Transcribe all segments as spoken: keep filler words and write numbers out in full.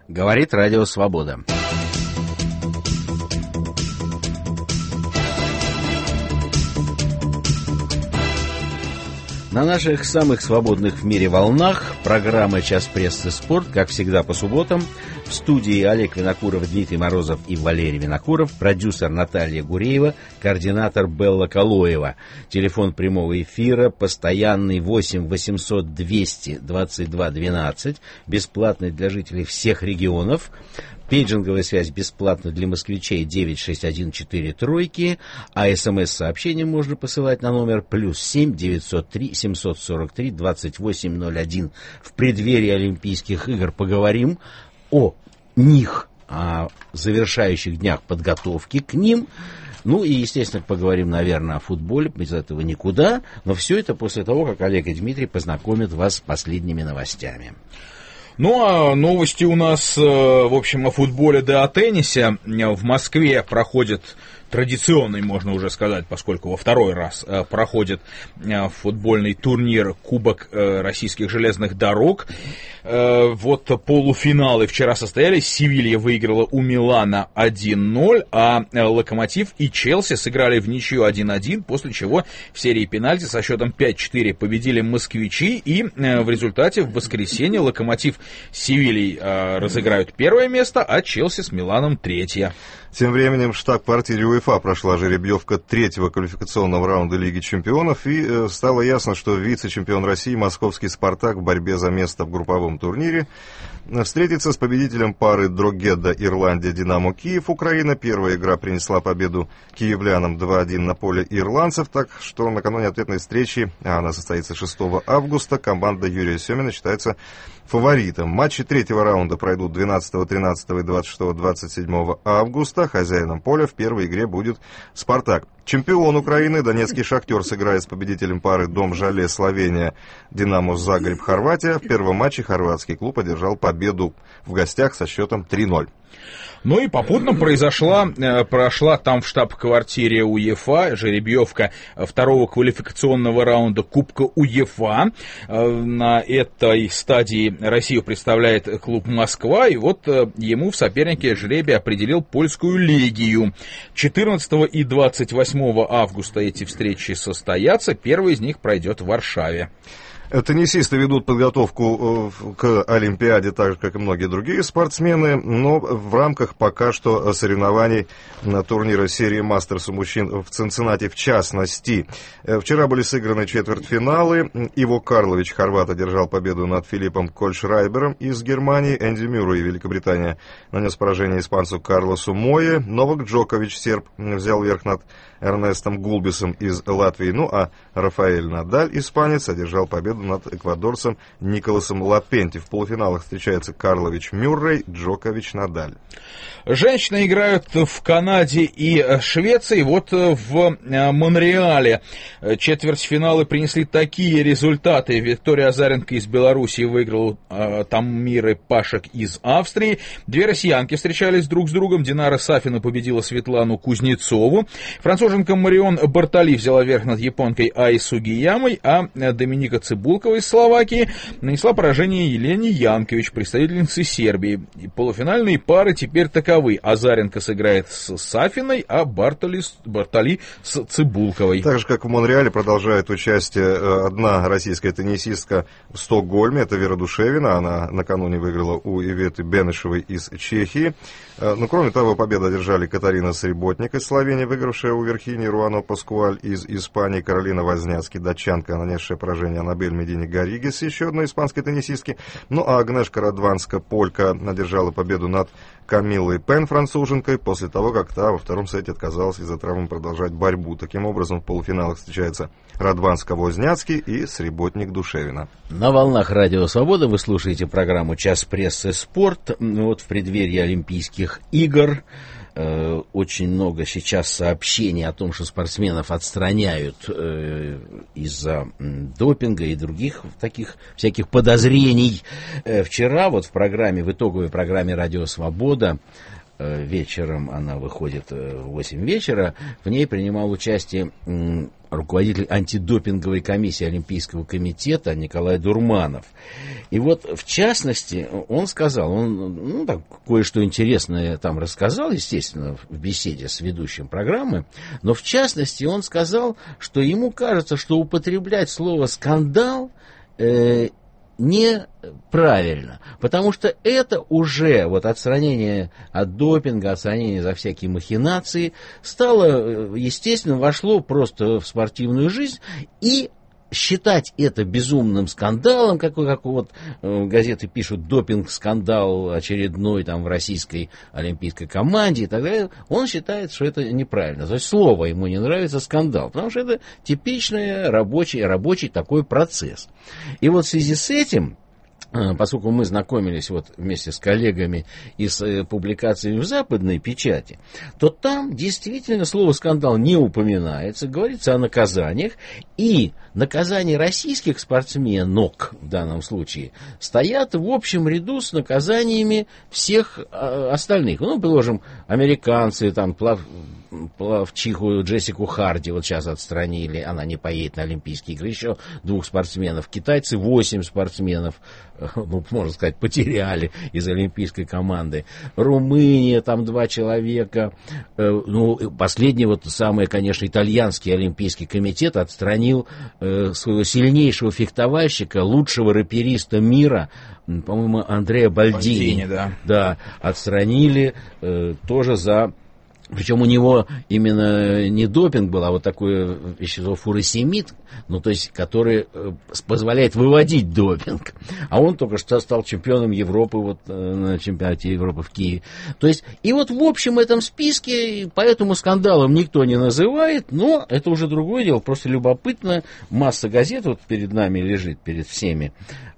Говорит Радио Свобода. На наших самых свободных в мире волнах программа «Час прессы. Спорт», как всегда по субботам. В студии Олег Винокуров, Дмитрий Морозов и Валерий Винокуров, продюсер Наталья Гуреева, координатор Белла Калоева. Телефон прямого эфира постоянный восемь восемьсот двести двадцать два двенадцать, бесплатный для жителей всех регионов. Пейджинговая связь бесплатна для москвичей девять шесть один четыре тройки, а смс-сообщение можно посылать на номер плюс семь девятьсот три семьсот сорок три двадцать восемь ноль один. В преддверии Олимпийских игр поговорим о них, о завершающих днях подготовки к ним. Ну и, естественно, поговорим, наверное, о футболе, без этого никуда. Но все это после того, как Олег и Дмитрий познакомят вас с последними новостями. Ну, а новости у нас, в общем, о футболе да о теннисе. В Москве проходит традиционный, можно уже сказать, поскольку во второй раз проходит футбольный турнир Кубок российских железных дорог. Вот полуфиналы вчера состоялись. Севилья выиграла у Милана один ноль, а Локомотив и Челси сыграли в ничью один один, после чего в серии пенальти со счетом пять четыре победили москвичи, и в результате в воскресенье Локомотив с Севильей разыграют первое место, а Челси с Миланом третье. Тем временем в штаб-квартире УЕФА прошла жеребьевка третьего квалификационного раунда Лиги чемпионов, и э, стало ясно, что вице-чемпион России московский «Спартак» в борьбе за место в групповом турнире встретится с победителем пары Дрогеда-Ирландия «Динамо Киев» Украина. Первая игра принесла победу киевлянам два один на поле ирландцев, так что накануне ответной встречи, а она состоится шестого августа, команда Юрия Семина считается фаворитом. Матчи третьего раунда пройдут двенадцатого, тринадцатого и двадцать шестого, двадцать седьмого августа. Хозяином поля в первой игре будет «Спартак». Чемпион Украины донецкий «Шахтер» сыграет с победителем пары «Дом-Жале» Словения «Динамо Загреб» Хорватия. В первом матче хорватский клуб одержал победу в гостях со счетом три ноль. Ну и попутно произошла, прошла там в штаб-квартире УЕФА жеребьевка второго квалификационного раунда Кубка УЕФА. На этой стадии Россию представляет клуб «Москва», и вот ему в сопернике жребий определил польскую «Легию». четырнадцатого и двадцать восьмого августа эти встречи состоятся, первый из них пройдет в Варшаве. Теннисисты ведут подготовку к Олимпиаде, так же, как и многие другие спортсмены, но в рамках пока что соревнований на турнира серии «Мастерс» у мужчин в Цинциннати в частности. Вчера были сыграны четвертьфиналы. Иво Карлович, хорват, одержал победу над Филиппом Кольшрайбером из Германии. Энди Мюррей, Великобритания, нанес поражение испанцу Карлосу Мое. Новак Джокович, серб, взял верх над Эрнестом Гулбисом из Латвии. Ну а Рафаэль Надаль, испанец, одержал победу над эквадорцем Николасом Лапенти. В полуфиналах встречаются Карлович Мюррей, Джокович Надаль. Женщины играют в Канаде и Швеции. Вот в Монреале четвертьфиналы принесли такие результаты. Виктория Азаренко из Беларуси выиграла э, Таммиры Пашек из Австрии. Две россиянки встречались друг с другом. Динара Сафина победила Светлану Кузнецову. Француженка Марион Бартали взяла верх над японкой Аи Сугиямой, а Доминика Цибулкова из Словакии нанесла поражение Елене Янкович, представительнице Сербии. И полуфинальные пары теперь таковы. Азаренко сыграет с Сафиной, а Бартали, Бартали с Цибулковой. Так же, как в Монреале, продолжает участие одна российская теннисистка в Стокгольме. Это Вера Душевина. Она накануне выиграла у Иветы Бенешевой из Чехии. Но, кроме того, победу одержали Катарина Среботник из Словении, выигравшая у Верхини Руано Паскуаль из Испании, Каролина Возняцки, датчанка, нанесшая поражение Анабель Медини Гарригес, еще одной испанской теннисистки. Ну а Агнешка Радванска, полька, одержала победу над Камиллой Пен, француженкой, после того, как та во втором сете отказалась из-за травмы продолжать борьбу. Таким образом, в полуфиналах встречаются Радванска-Возняцкий и Среботник-Душевина. На волнах Радио Свобода вы слушаете программу «Час прессы. Спорт». Вот в преддверии Олимпийских игр э, очень много сейчас сообщений о том, что спортсменов отстраняют э, из-за э, допинга и других таких всяких подозрений. Э, вчера вот в программе, в итоговой программе «Радио Свобода», вечером она выходит в восемь вечера, в ней принимал участие руководитель антидопинговой комиссии Олимпийского комитета Николай Дурманов. И вот, в частности, он сказал, он, ну, так, кое-что интересное там рассказал, естественно, в беседе с ведущим программы, но, в частности, он сказал, что ему кажется, что употреблять слово «скандал» э, неправильно, потому что это уже вот отстранение от допинга, отстранение за всякие махинации стало, естественно, вошло просто в спортивную жизнь, и считать это безумным скандалом, как, как вот э, газеты пишут, допинг-скандал очередной там в российской олимпийской команде и так далее, он считает, что это неправильно. То есть слово ему не нравится скандал, потому что это типичный рабочий, рабочий такой процесс. И вот в связи с этим, поскольку мы знакомились вот вместе с коллегами и с э, публикациями в западной печати, то там действительно слово «скандал» не упоминается, говорится о наказаниях, и наказания российских спортсменок в данном случае стоят в общем ряду с наказаниями всех э, остальных. Ну, положим, американцы, там, плав... плавчиху Джессику Харди вот сейчас отстранили, она не поедет на Олимпийские игры, еще двух спортсменов. Китайцы восемь спортсменов, ну, можно сказать, потеряли из олимпийской команды. Румыния, там два человека. Ну, последний, вот самый, конечно, итальянский олимпийский комитет отстранил э, своего сильнейшего фехтовальщика, лучшего рэпериста мира, по-моему, Андреа Бальдини. Бальдини, да. Да, отстранили э, тоже за... Причем у него именно не допинг был, а вот такое вещество фуросемид, ну, то есть, который э, позволяет выводить допинг. А он только что стал чемпионом Европы вот, э, на чемпионате Европы в Киеве. То есть, и вот в общем этом списке, поэтому скандалом никто не называет, но это уже другое дело, просто любопытно. Масса газет вот перед нами лежит, перед всеми,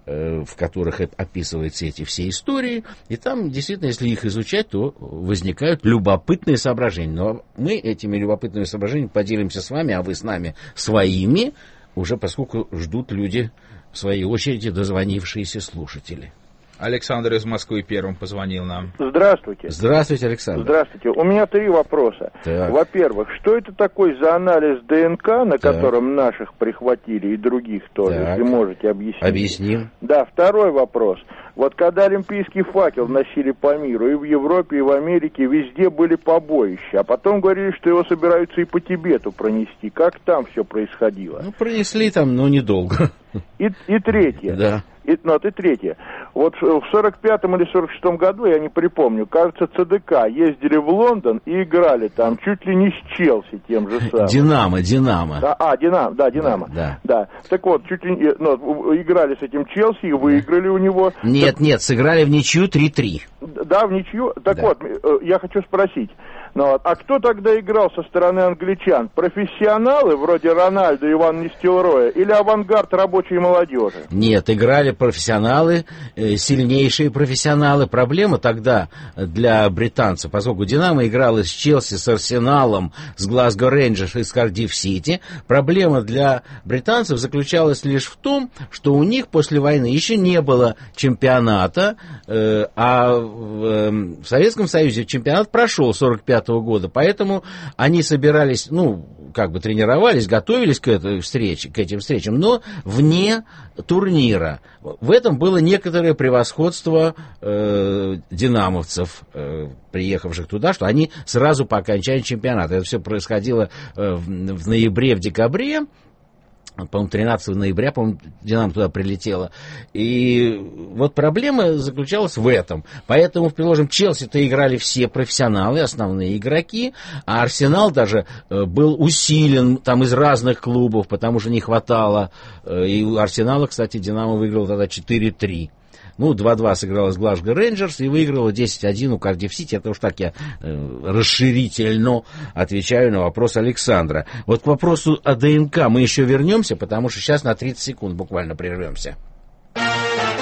в которых описываются эти все истории, и там действительно, если их изучать, то возникают любопытные соображения. Но мы этими любопытными соображениями поделимся с вами, а вы с нами своими, уже поскольку ждут люди в своей очереди, дозвонившиеся слушатели. Александр из Москвы первым позвонил нам. Здравствуйте. Здравствуйте, Александр. Здравствуйте. У меня три вопроса. Так. Во-первых, что это такое за анализ ДНК, на так. котором наших прихватили и других тоже, так. если можете объяснить? Объясним. Да, второй вопрос. Вот когда олимпийский факел носили по миру, и в Европе, и в Америке, везде были побоища, а потом говорили, что его собираются и по Тибету пронести. Как там все происходило? Ну, пронесли там, но недолго. И, и третье. Да. И, ну, и третье. Вот в сорок пятом или сорок шестом году, я не припомню, кажется, ЦДК ездили в Лондон и играли там чуть ли не с Челси тем же самым. Динамо, Динамо. Да, а, Динамо, да, Динамо. Да, да. да. Так вот, чуть ли не, ну, играли с этим Челси и выиграли у него. Нет, так... нет, сыграли в ничью три-три. Да, в ничью. Так да. вот, я хочу спросить. Ну, а кто тогда играл со стороны англичан? Профессионалы, вроде Рональдо и Ван Нистелрooя, или авангард рабочей молодежи? Нет, играли профессионалы, э, сильнейшие профессионалы. Проблема тогда для британцев, поскольку Динамо играла с Челси, с Арсеналом, с Глазго Рейнджерс и с Кардифф Сити, проблема для британцев заключалась лишь в том, что у них после войны еще не было чемпионата, э, а в, э, в Советском Союзе чемпионат прошел сорок пятого года, поэтому они собирались, ну, как бы тренировались, готовились к этой встрече, к этим встречам, но вне турнира. В этом было некоторое превосходство э, динамовцев, э, приехавших туда, что они сразу по окончании чемпионата. Это все происходило э, в, в ноябре, в декабре. По-моему, тринадцатого ноября, по-моему, Динамо туда прилетело. И вот проблема заключалась в этом. Поэтому, приложим, Челси-то играли все профессионалы, основные игроки, а Арсенал даже был усилен там из разных клубов, потому что не хватало. И у Арсенала, кстати, Динамо выиграл тогда четыре-три. Ну, два-два сыграла с Глазго Рейнджерс и выиграла десять один у Кардифф Сити. Это уж так я э, расширительно отвечаю на вопрос Александра. Вот к вопросу о ДНК мы еще вернемся, потому что сейчас на тридцать секунд буквально прервемся.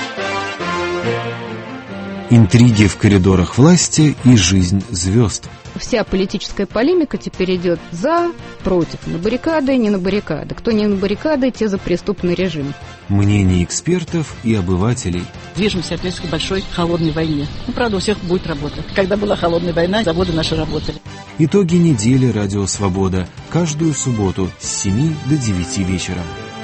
Интриги в коридорах власти и жизнь звезд. что вся политическая полемика теперь идет за, против, на баррикады, не на баррикады. Кто не на баррикады, те за преступный режим. Мнение экспертов и обывателей. Движемся опять к большой холодной войне. Ну, правда, у всех будет работа. Когда была холодная война, заводы наши работали. Итоги недели «Радио Свобода». Каждую субботу с семи до девяти вечера.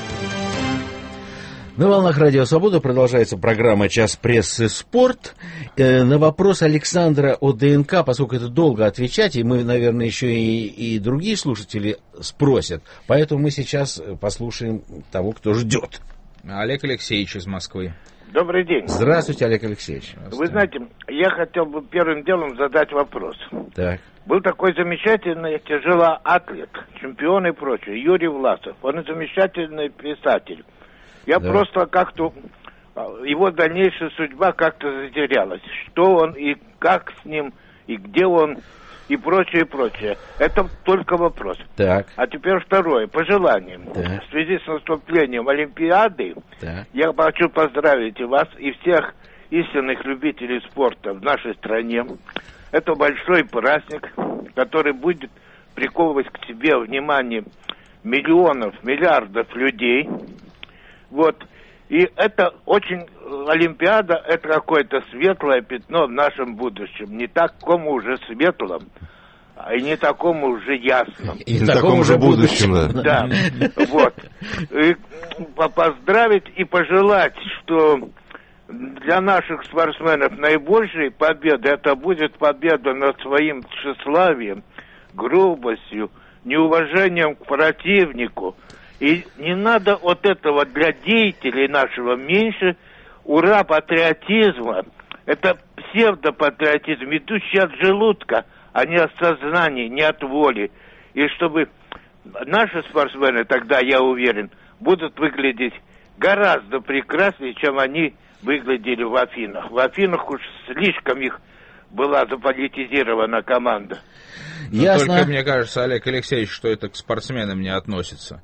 На волнах Радио Свобода продолжается программа «Час прессы. Спорт». Э, на вопрос Александра о ДНК, поскольку это долго отвечать, и мы, наверное, еще и, и другие слушатели спросят, поэтому мы сейчас послушаем того, кто ждет. Олег Алексеевич из Москвы. Добрый день. Здравствуйте, Олег Алексеевич. Здравствуйте. Вы знаете, я хотел бы первым делом задать вопрос. Так. Был такой замечательный тяжелоатлет, чемпион и прочее, Юрий Власов. Он замечательный писатель. Я да. просто как-то... Его дальнейшая судьба как-то затерялась. Что он и как с ним, и где он, и прочее, и прочее. Это только вопрос. Так. А теперь второе. Пожелание. Так. В связи с наступлением Олимпиады так. я хочу поздравить вас и всех истинных любителей спорта в нашей стране. Это большой праздник, который будет приковывать к себе внимание миллионов, миллиардов людей. Вот. И это очень, Олимпиада, это какое-то светлое пятно в нашем будущем. Не такому уже светлом, а и не такому уже ясном. И не такому же будущем, да. Да, вот. И поздравить и пожелать, что для наших спортсменов наибольшей победы, это будет победа над своим тщеславием, грубостью, неуважением к противнику. И не надо вот этого для деятелей нашего меньше ура-патриотизма. Это псевдопатриотизм, идущий от желудка, а не от сознания, не от воли. И чтобы наши спортсмены тогда, я уверен, будут выглядеть гораздо прекраснее, чем они выглядели в Афинах. В Афинах уж слишком их была заполитизирована команда. Ясно. Только мне кажется, Олег Алексеевич, что это к спортсменам не относится.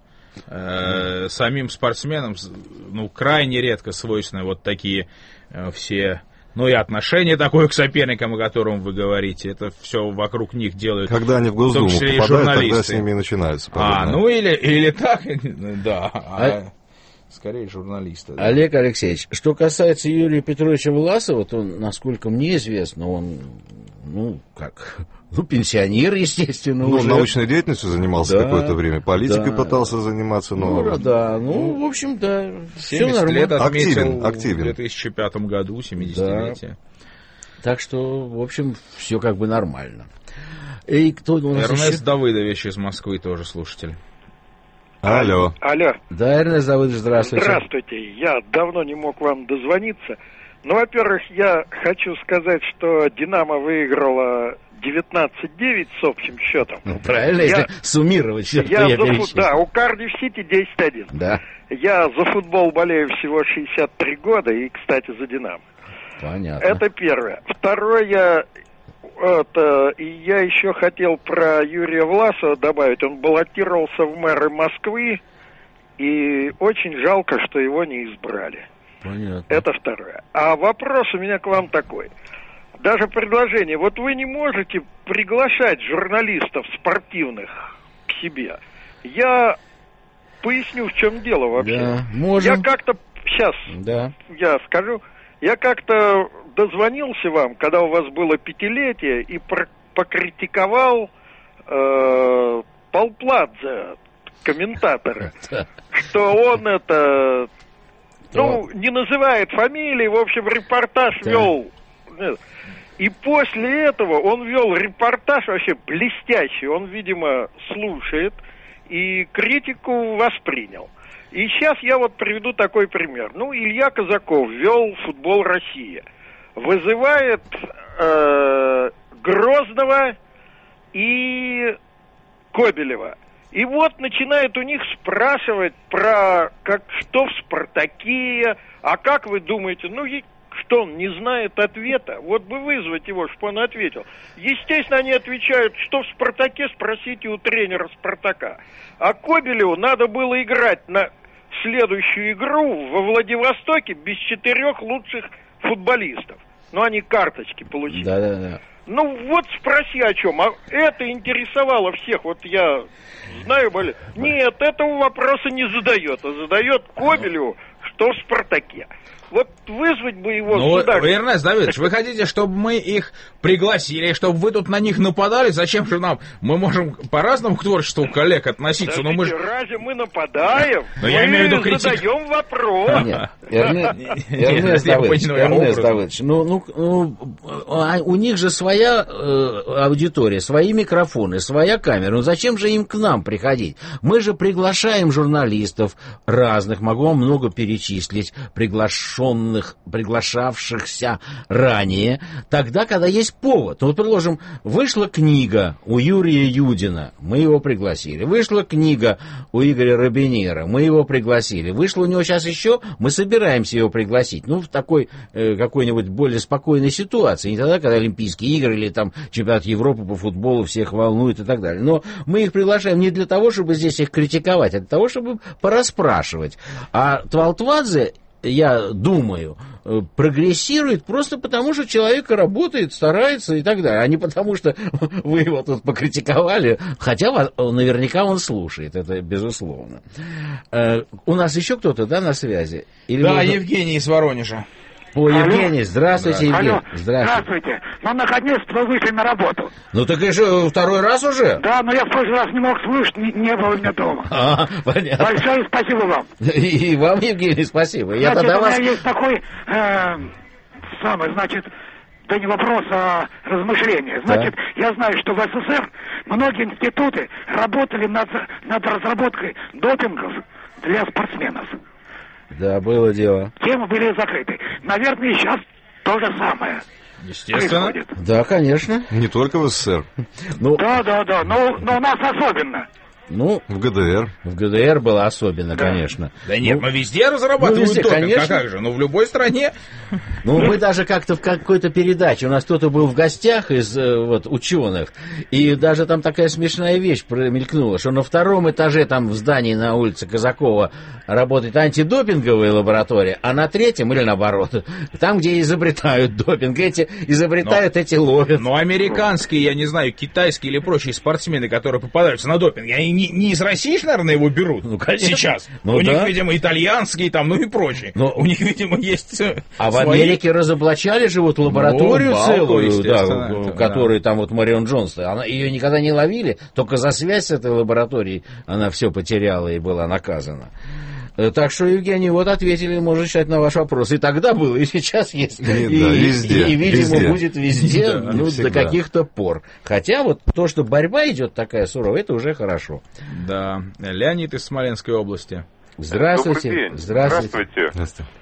Э, самим спортсменам, ну, крайне редко свойственны вот такие э, все, ну, и отношение такое к соперникам, о котором вы говорите, это все вокруг них делают. Когда они в Госдуму попадают, тогда с ними и начинаются. А, ну, или, или так, да, а, скорее журналисты. Да. Олег Алексеевич, что касается Юрия Петровича Власова, то, насколько мне известно, он, ну, как... Ну, пенсионер, естественно, ну, уже. научной деятельностью занимался да, какое-то время, политикой да. пытался заниматься, но... Ну, да, ну, в общем, да, все нормально. Лет активен, активен. В две тысячи пятом году, семидесятилетие. Да. Так что, в общем, все как бы нормально. И кто у нас Эрнест еще? Давыдович из Москвы тоже слушатель. Алло. Алло. Да, Эрнест Давыдович, здравствуйте. Здравствуйте. Я давно не мог вам дозвониться. Ну, во-первых, я хочу сказать, что «Динамо» выиграла девятнадцать девять с общим счетом. Ну, правильно, я, если суммировать все, я что я за фут... Да, у Кардифф-Сити десять один. Да. Я за футбол болею всего шестьдесят три года, и, кстати, за «Динамо». Понятно. Это первое. Второе, это, и я еще хотел про Юрия Власова добавить. Он баллотировался в мэры Москвы, и очень жалко, что его не избрали. Понятно. Это второе. А вопрос у меня к вам такой. Даже предложение. Вот вы не можете приглашать журналистов спортивных к себе. Я поясню, в чем дело вообще. Да, можем. Я как-то... Сейчас да. я скажу. Я как-то дозвонился вам, когда у вас было пятилетие, и про- покритиковал э, Полпладзе, комментатора, что он это... Ну, не называет фамилии, в общем, репортаж вел... И после этого он вел репортаж вообще блестящий. Он, видимо, слушает и критику воспринял. И сейчас я вот приведу такой пример. Ну, Илья Казаков вел «Футбол Россия». Вызывает э, Грозного и Кобелева. И вот начинает у них спрашивать про как, что в «Спартаке», а как вы думаете, ну, что он не знает ответа? Вот бы вызвать его, чтобы он ответил. Естественно, они отвечают, что в «Спартаке», спросите у тренера «Спартака». А Кобелеву надо было играть на следующую игру во Владивостоке без четырех лучших футболистов. Но они карточки получили. Да, да, да. Ну вот спроси о чем. А это интересовало всех. Вот я знаю, более. Нет, этого вопроса не задает. А задает Кобелеву, что в «Спартаке». Вот вызвать бы его ну, сюда. Эрнест Давидович, вы хотите, чтобы мы их пригласили, чтобы вы тут на них нападали? Зачем же нам? Мы можем по-разному к творчеству коллег относиться, Подождите, но мы же... разве мы нападаем? Но мы я имею в виду критик... задаем вопрос. Нет, Эрнест Давыдович, Эрнест Давыдович, ну, ну, ну, у них же своя э, аудитория, свои микрофоны, своя камера. Ну, зачем же им к нам приходить? Мы же приглашаем журналистов разных, могу вам много перечислить, приглашенных, приглашавшихся ранее, тогда, когда есть повод. Ну, вот, предположим, вышла книга у Юрия Юдина, мы его пригласили. Вышла книга у Игоря Робинера, мы его пригласили. Вышла у него сейчас еще, мы собираемся его пригласить. Ну, в такой э, какой-нибудь более спокойной ситуации. Не тогда, когда Олимпийские игры или там чемпионат Европы по футболу всех волнует и так далее. Но мы их приглашаем не для того, чтобы здесь их критиковать, а для того, чтобы порасспрашивать. А Твалтвадзе, я думаю, прогрессирует просто потому, что человек работает, старается и так далее, а не потому, что вы его тут покритиковали, хотя наверняка он слушает, это безусловно. У нас еще кто-то, да, на связи? Или да, можно... Евгений из Воронежа. О, Евгений, здравствуйте, Евгений. Алло. Здравствуйте. Здравствуйте. Ну, наконец-то вы вышли на работу. Ну, так и же второй раз уже? Да, но я в прошлый раз не мог слышать, не, не было у меня дома. А, понятно. Большое спасибо вам. И, и вам, Евгений, спасибо. Я Значит, тогда у меня вас... есть такой, э, самый, значит, да не вопрос, а размышление. Значит, да. Я знаю, что в СССР многие институты работали над, над разработкой допингов для спортсменов. Да, было дело. Темы были закрыты. Наверное, и сейчас то же самое. Естественно. Происходит. Да, конечно. Не только в СССР. Ну, да, да, да. Но, но у нас особенно. Ну, в ГДР. В ГДР было особенно, да. Конечно. Да нет, ну, мы везде разрабатываем ну, везде, допинг, конечно. а как же? Ну, в любой стране. Ну, мы даже как-то в какой-то передаче, у нас кто-то был в гостях из вот, ученых, и даже там такая смешная вещь промелькнула, что на втором этаже там в здании на улице Казакова работает антидопинговая лаборатория, а на третьем, или наоборот, там, где изобретают допинг, эти изобретают, но, эти ловят. Ну, американские, я не знаю, китайские или прочие спортсмены, которые попадаются на допинг, они не, не из России, наверное, его берут ну, сейчас. Ну, у да. них, видимо, итальянские там, ну и прочие. Но у них, видимо, есть а свои... в Америке разоблачали же вот лабораторию ну, целую, да, это, которую да. там вот Марион Джонс, она, ее никогда не ловили, только за связь с этой лабораторией она все потеряла и была наказана. Так что, Евгений, вот ответили, можно считать, на ваш вопрос. И тогда было, и сейчас есть. И, и, да, везде, и, и видимо, везде. будет везде, да, ну, до каких-то пор. Хотя вот то, что борьба идет такая суровая, это уже хорошо. Да. Леонид из Смоленской области. Здравствуйте. Добрый день. Здравствуйте. Здравствуйте. Здравствуйте.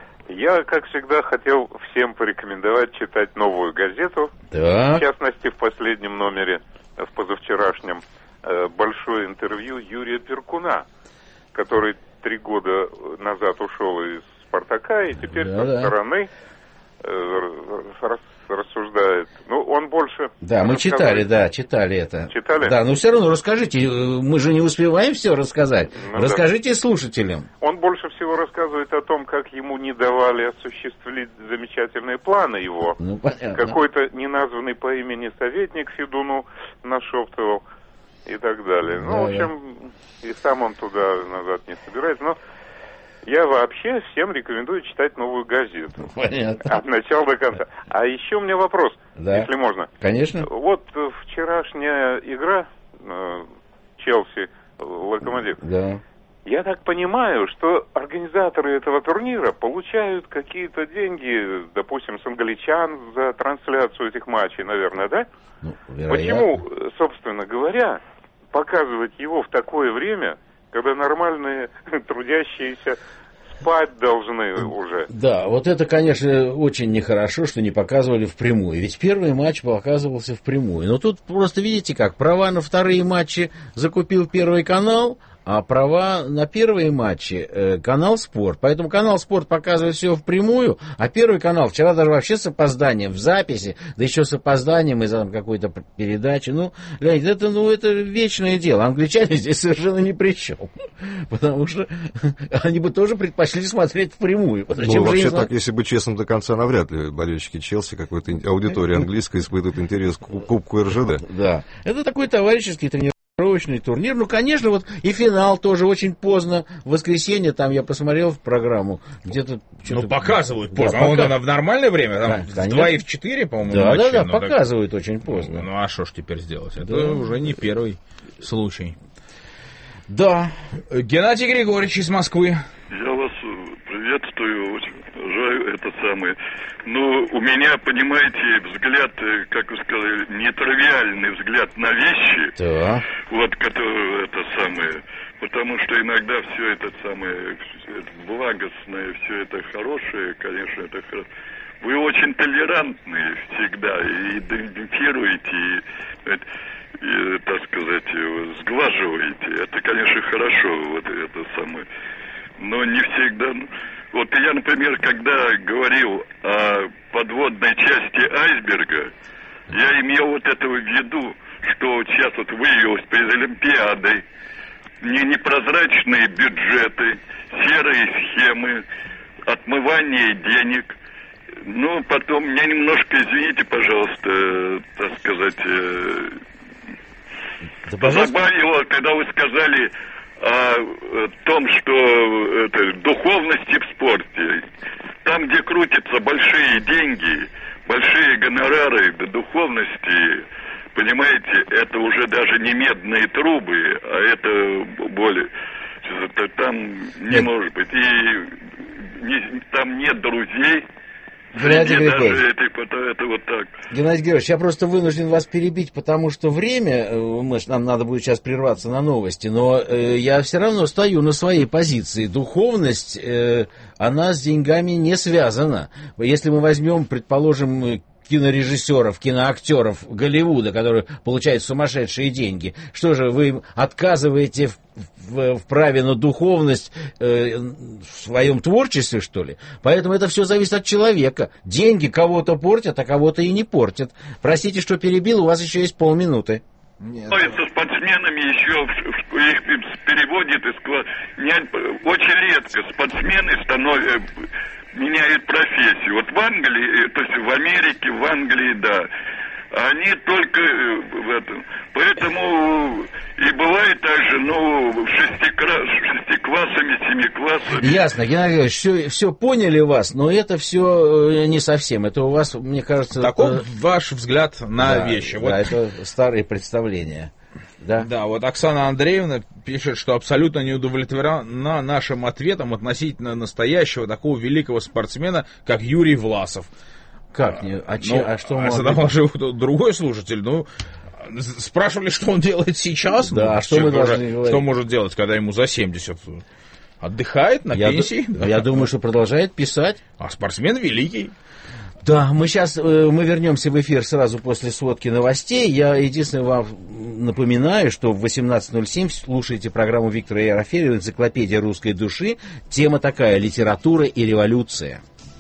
Я, как всегда, хотел всем порекомендовать читать новую газету. Да. В частности, в последнем номере, в позавчерашнем, большое интервью Юрия Перкуна, который три года назад ушел из «Спартака» и теперь да, со да. стороны э, рас, рассуждает. Ну, он больше... Да, мы читали, да, читали это. Читали? Да, но все равно расскажите, мы же не успеваем все рассказать. Ну, расскажите да. слушателям. Он больше всего рассказывает о том, как ему не давали осуществить замечательные планы его. Ну, понятно. Какой-то неназванный по имени советник Федуну нашептывал. И так далее. Ну, да, в общем, да. и сам он туда-назад не собирается. Но я вообще всем рекомендую читать новую газету. Понятно. От начала до конца. А еще у меня вопрос, да. если можно. Конечно. Вот вчерашняя игра Челси-Локомотив. Да. Я так понимаю, что организаторы этого турнира получают какие-то деньги, допустим, с англичан за трансляцию этих матчей, наверное, да? Ну, вероятно. Почему, собственно говоря, показывать его в такое время, когда нормальные трудящиеся спать должны уже? Да, вот это, конечно, очень нехорошо, что не показывали впрямую. Ведь первый матч показывался впрямую. Но тут просто видите как, права на вторые матчи закупил Первый канал, а права на первые матчи э, канал «Спорт». Поэтому канал «Спорт» показывает все впрямую, а Первый канал вчера даже вообще с опозданием в записи, да еще с опозданием из-за там, какой-то передачи. Ну, Леонид, это, ну, это вечное дело. Англичане здесь совершенно ни при чем. Потому что они бы тоже предпочли смотреть впрямую. Ну, вообще так, если быть честным до конца, навряд ли болельщики Челси, какой-то аудитория английская испытывает интерес к Кубку эр жэ дэ. Да. Это такой товарищеский тренировочный турнир. Ну, конечно, вот и финал тоже очень поздно. В воскресенье, там я посмотрел в программу, где-то... Ну, показывают поздно. Да, пока... Он в нормальное время? Там да, в два и в четыре, по-моему, Да, ночи, да, да, ну, показывают так... очень поздно. Ну, а что ж теперь сделать? Это да. уже не первый случай. Да. Геннадий Григорьевич из Москвы. Я вас приветствую, очень уважаю, это самое. Но у меня, понимаете, взгляд, как вы сказали, нетривиальный взгляд на вещи. Да. Вот, которые, это самое, потому что иногда все это самое, это благостное, все это хорошее, конечно, это хорошо. Вы очень толерантные всегда, и идентифицируете, и, и, так сказать, сглаживаете. Это, конечно, хорошо, вот это самое. Но не всегда... Вот я, например, когда говорил о подводной части айсберга, я имел вот это в виду, что сейчас вот выявилось перед Олимпиадой не непрозрачные бюджеты, серые схемы, отмывание денег. Ну, потом, меня немножко, извините, пожалуйста, так сказать, да, позабавило, когда вы сказали о том, что это, духовности в спорте. Там, где крутятся большие деньги, большие гонорары до духовности, понимаете, это уже даже не медные трубы, а это более... Это, там не нет. Может быть. И не, там нет друзей. Геннадий Григорьевич, это, это, это вот так. Геннадий Григорьевич, я просто вынужден вас перебить, потому что время, мы, нам надо будет сейчас прерваться на новости, но э, я все равно стою на своей позиции. Духовность, э, она с деньгами не связана. Если мы возьмем, предположим, кинорежиссеров, киноактеров Голливуда, которые получают сумасшедшие деньги, что же, вы им отказываете в, в, в праве на духовность э, в своем творчестве, что ли? Поэтому это все зависит от человека. Деньги кого-то портят, а кого-то и не портят. Простите, что перебил, у вас еще есть полминуты. Нет. Со спортсменами еще их переводят из очень редко спортсмены становятся, меняют профессию. Вот в Англии, то есть в Америке, в Англии, да, они только в этом. Поэтому и бывает также, ну, шестиклассами, семиклассами. Ясно, Геннадий Григорьевич, все, все поняли вас, но это все не совсем. Это у вас, мне кажется... Таков это... ваш взгляд на да, вещи. Да, вот. это старые представления. Да? Да, вот Оксана Андреевна пишет, что абсолютно не удовлетворена нашим ответом относительно настоящего такого великого спортсмена, как Юрий Власов. Как? А, а, че, ну, а что а задавал же другой слушатель, ну, спрашивали, что он делает сейчас. Да, ну, а что мы тоже, должны говорить? Что может делать, когда ему за семьдесят? Отдыхает на я пенсии? Д- да. Я думаю, что продолжает писать. А спортсмен великий. Да, мы сейчас, мы вернемся в эфир сразу после сводки новостей. Я единственное вам напоминаю, что в восемнадцать ноль семь слушаете программу Виктора Ерофеева «Энциклопедия русской души». Тема такая: литература и революция.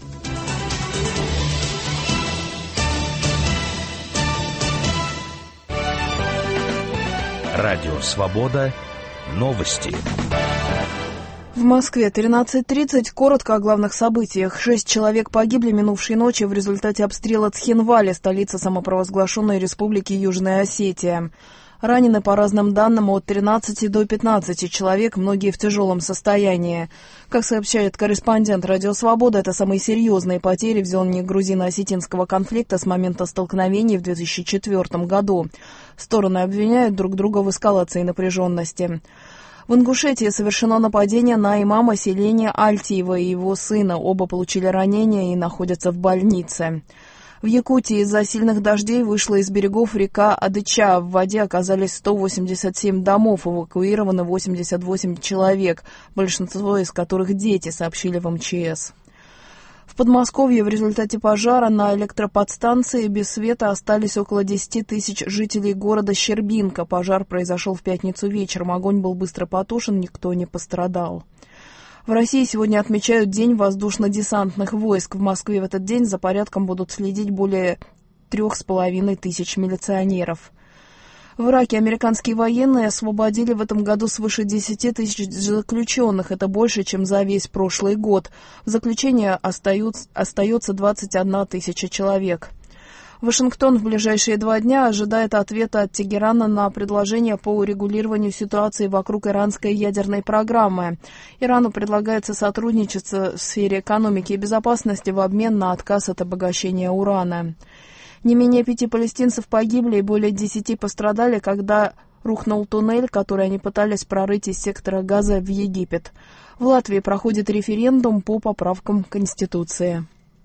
Радио «Свобода». Новости. В Москве тринадцать тридцать. Коротко о главных событиях. Шесть человек погибли минувшей ночью в результате обстрела Цхинвали, столицы самопровозглашенной республики Южная Осетия. Ранены, по разным данным, от тринадцати до пятнадцати человек, многие в тяжелом состоянии. Как сообщает корреспондент «Радио Свобода», это самые серьезные потери в зоне грузино-осетинского конфликта с момента столкновений в две тысячи четвёртом году. Стороны обвиняют друг друга в эскалации напряженности. В Ингушетии совершено нападение на имама селения Альтиева и его сына. Оба получили ранения и находятся в больнице. В Якутии из-за сильных дождей вышла из берегов река Адыча. В воде оказались сто восемьдесят семь домов, эвакуировано восемьдесят восемь человек, большинство из которых дети, сообщили в эм че эс. В Подмосковье в результате пожара на электроподстанции без света остались около десяти тысяч жителей города Щербинка. Пожар произошел в пятницу вечером. Огонь был быстро потушен, никто не пострадал. В России сегодня отмечают День воздушно-десантных войск. В Москве в этот день за порядком будут следить более трех с половиной тысяч милиционеров. В Ираке американские военные освободили в этом году свыше десяти тысяч заключенных. Это больше, чем за весь прошлый год. В заключении остаются, остается двадцать одна тысяча человек. Вашингтон в ближайшие два дня ожидает ответа от Тегерана на предложение по урегулированию ситуации вокруг иранской ядерной программы. Ирану предлагается сотрудничать в сфере экономики и безопасности в обмен на отказ от обогащения урана. Не менее пяти палестинцев погибли и более десяти пострадали, когда рухнул туннель, который они пытались прорыть из сектора Газа в Египет. В Латвии проходит референдум по поправкам к Конституции.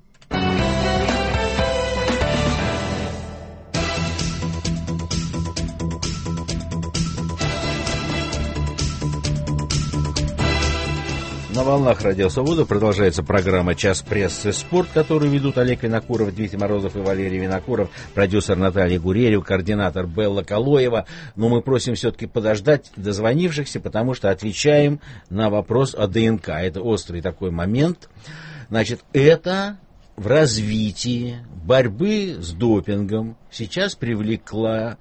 На волнах Радио Свобода продолжается программа «Час прессы. Спорт», которую ведут Олег Винокуров, Дмитрий Морозов и Валерий Винокуров, продюсер Наталья Гуреева, координатор Белла Калоева. Но мы просим все-таки подождать дозвонившихся, потому что отвечаем на вопрос о ДНК. Это острый такой момент. Значит, это в развитии борьбы с допингом сейчас привлекла,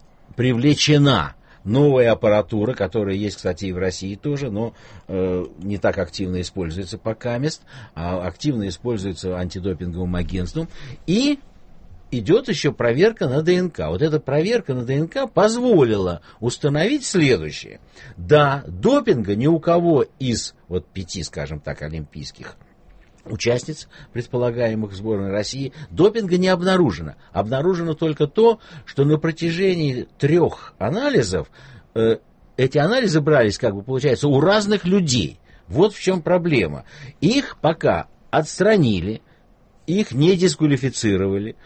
привлечена новая аппаратура, которая есть, кстати, и в России тоже, но э, не так активно используется пока мест, а активно используется антидопинговым агентством. И идет еще проверка на ДНК. Вот эта проверка на ДНК позволила установить следующее. Да, допинга ни у кого из вот пяти, скажем так, олимпийских участниц, предполагаемых в сборной России, допинга не обнаружено. Обнаружено только то, что на протяжении трех анализов э, эти анализы брались, как бы получается, у разных людей. Вот в чем проблема. Их пока отстранили, их не дисквалифицировали,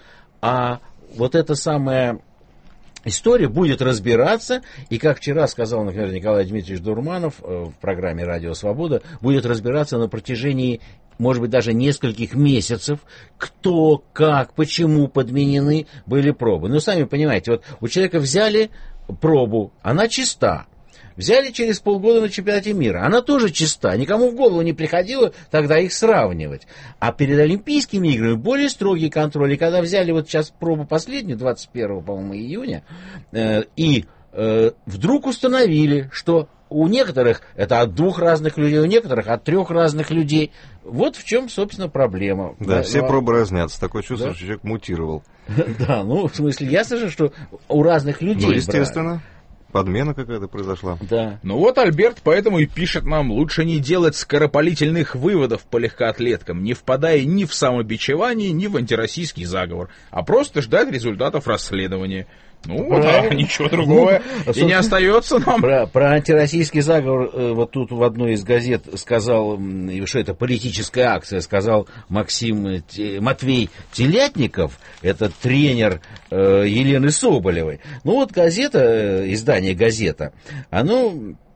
а вот эта самая история будет разбираться, и, как вчера сказал, например, Николай Дмитриевич Дурманов в программе «Радио Свобода», будет разбираться на протяжении, может быть, даже нескольких месяцев, кто, как, почему подменены были пробы. Ну, сами понимаете, вот у человека взяли пробу, она чиста. Взяли через полгода на чемпионате мира. Она тоже чиста. Никому в голову не приходило тогда их сравнивать. А перед Олимпийскими играми более строгий контроль. И когда взяли вот сейчас пробу последнюю, двадцать первого, по-моему, июня, э, и э, вдруг установили, что у некоторых это от двух разных людей, у некоторых от трех разных людей. Вот в чем, собственно, проблема. Да, да, все но... пробы разнятся. Такое чувство, да? что человек мутировал. Да, ну, в смысле, ясно же, что у разных людей. Ну, естественно. Подмена какая-то произошла. Да. Ну вот Альберт поэтому и пишет нам: лучше не делать скоропалительных выводов по легкоатлеткам, не впадая ни в самобичевание, ни в антироссийский заговор, а просто ждать результатов расследования. Ну, да, ничего другого ну, и не остается нам. Про, про антироссийский заговор э, вот тут в одной из газет сказал, э, что это политическая акция, сказал Максим Те, Матвей Телятников, это тренер э, Елены Соболевой. Ну вот газета, э, издание «Газета», оно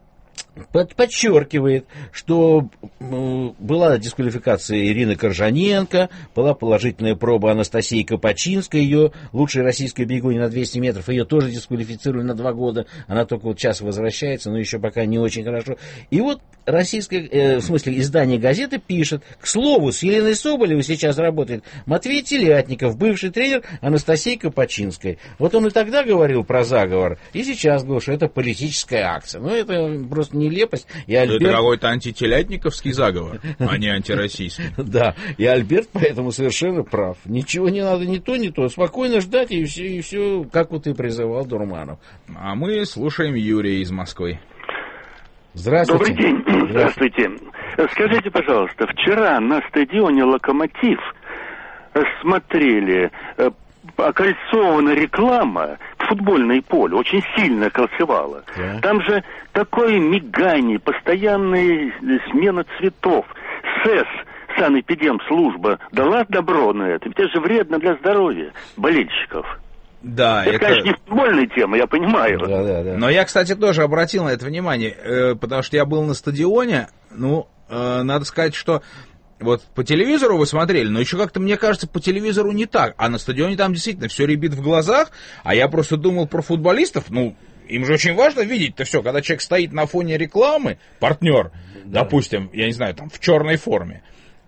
под, подчеркивает, что э, была дисквалификация Ирины Коржаненко, была положительная проба Анастасии Копачинской, ее лучшей российской бегуньи на двести метров, ее тоже дисквалифицировали на два года, она только вот сейчас возвращается, но еще пока не очень хорошо. И вот российское, э, в смысле, издание «Газеты» пишет: к слову, с Еленой Соболевой сейчас работает Матвей Телятников, бывший тренер Анастасии Копачинской. Вот он и тогда говорил про заговор, и сейчас говорил, что это политическая акция. Ну, это просто нелепость. И Альберт... Это какой-то антителятниковский заговор, а не антироссийский. Да, и Альберт поэтому совершенно прав. Ничего не надо, ни то, ни то. Спокойно ждать, и все, и все, как вот и призывал Дурманов. А мы слушаем Юрия из Москвы. Здравствуйте. Добрый день. Здравствуйте. Скажите, пожалуйста, вчера на стадионе «Локомотив» смотрели окольцована реклама, футбольное поле очень сильно кольцевало. Yeah. Там же такое мигание, постоянная смена цветов. СЭС, санэпидемслужба, дала добро на это. Ведь это же вредно для здоровья болельщиков. Да, это, это, конечно, не футбольная тема, я понимаю. Да, да, да. Но я, кстати, тоже обратил на это внимание, потому что я был на стадионе, ну, надо сказать, что вот по телевизору вы смотрели, но еще как-то, мне кажется, по телевизору не так. А на стадионе там действительно все рябит в глазах. А я просто думал про футболистов, ну, им же очень важно видеть-то все, когда человек стоит на фоне рекламы, партнер, да. допустим, я не знаю, там, в черной форме,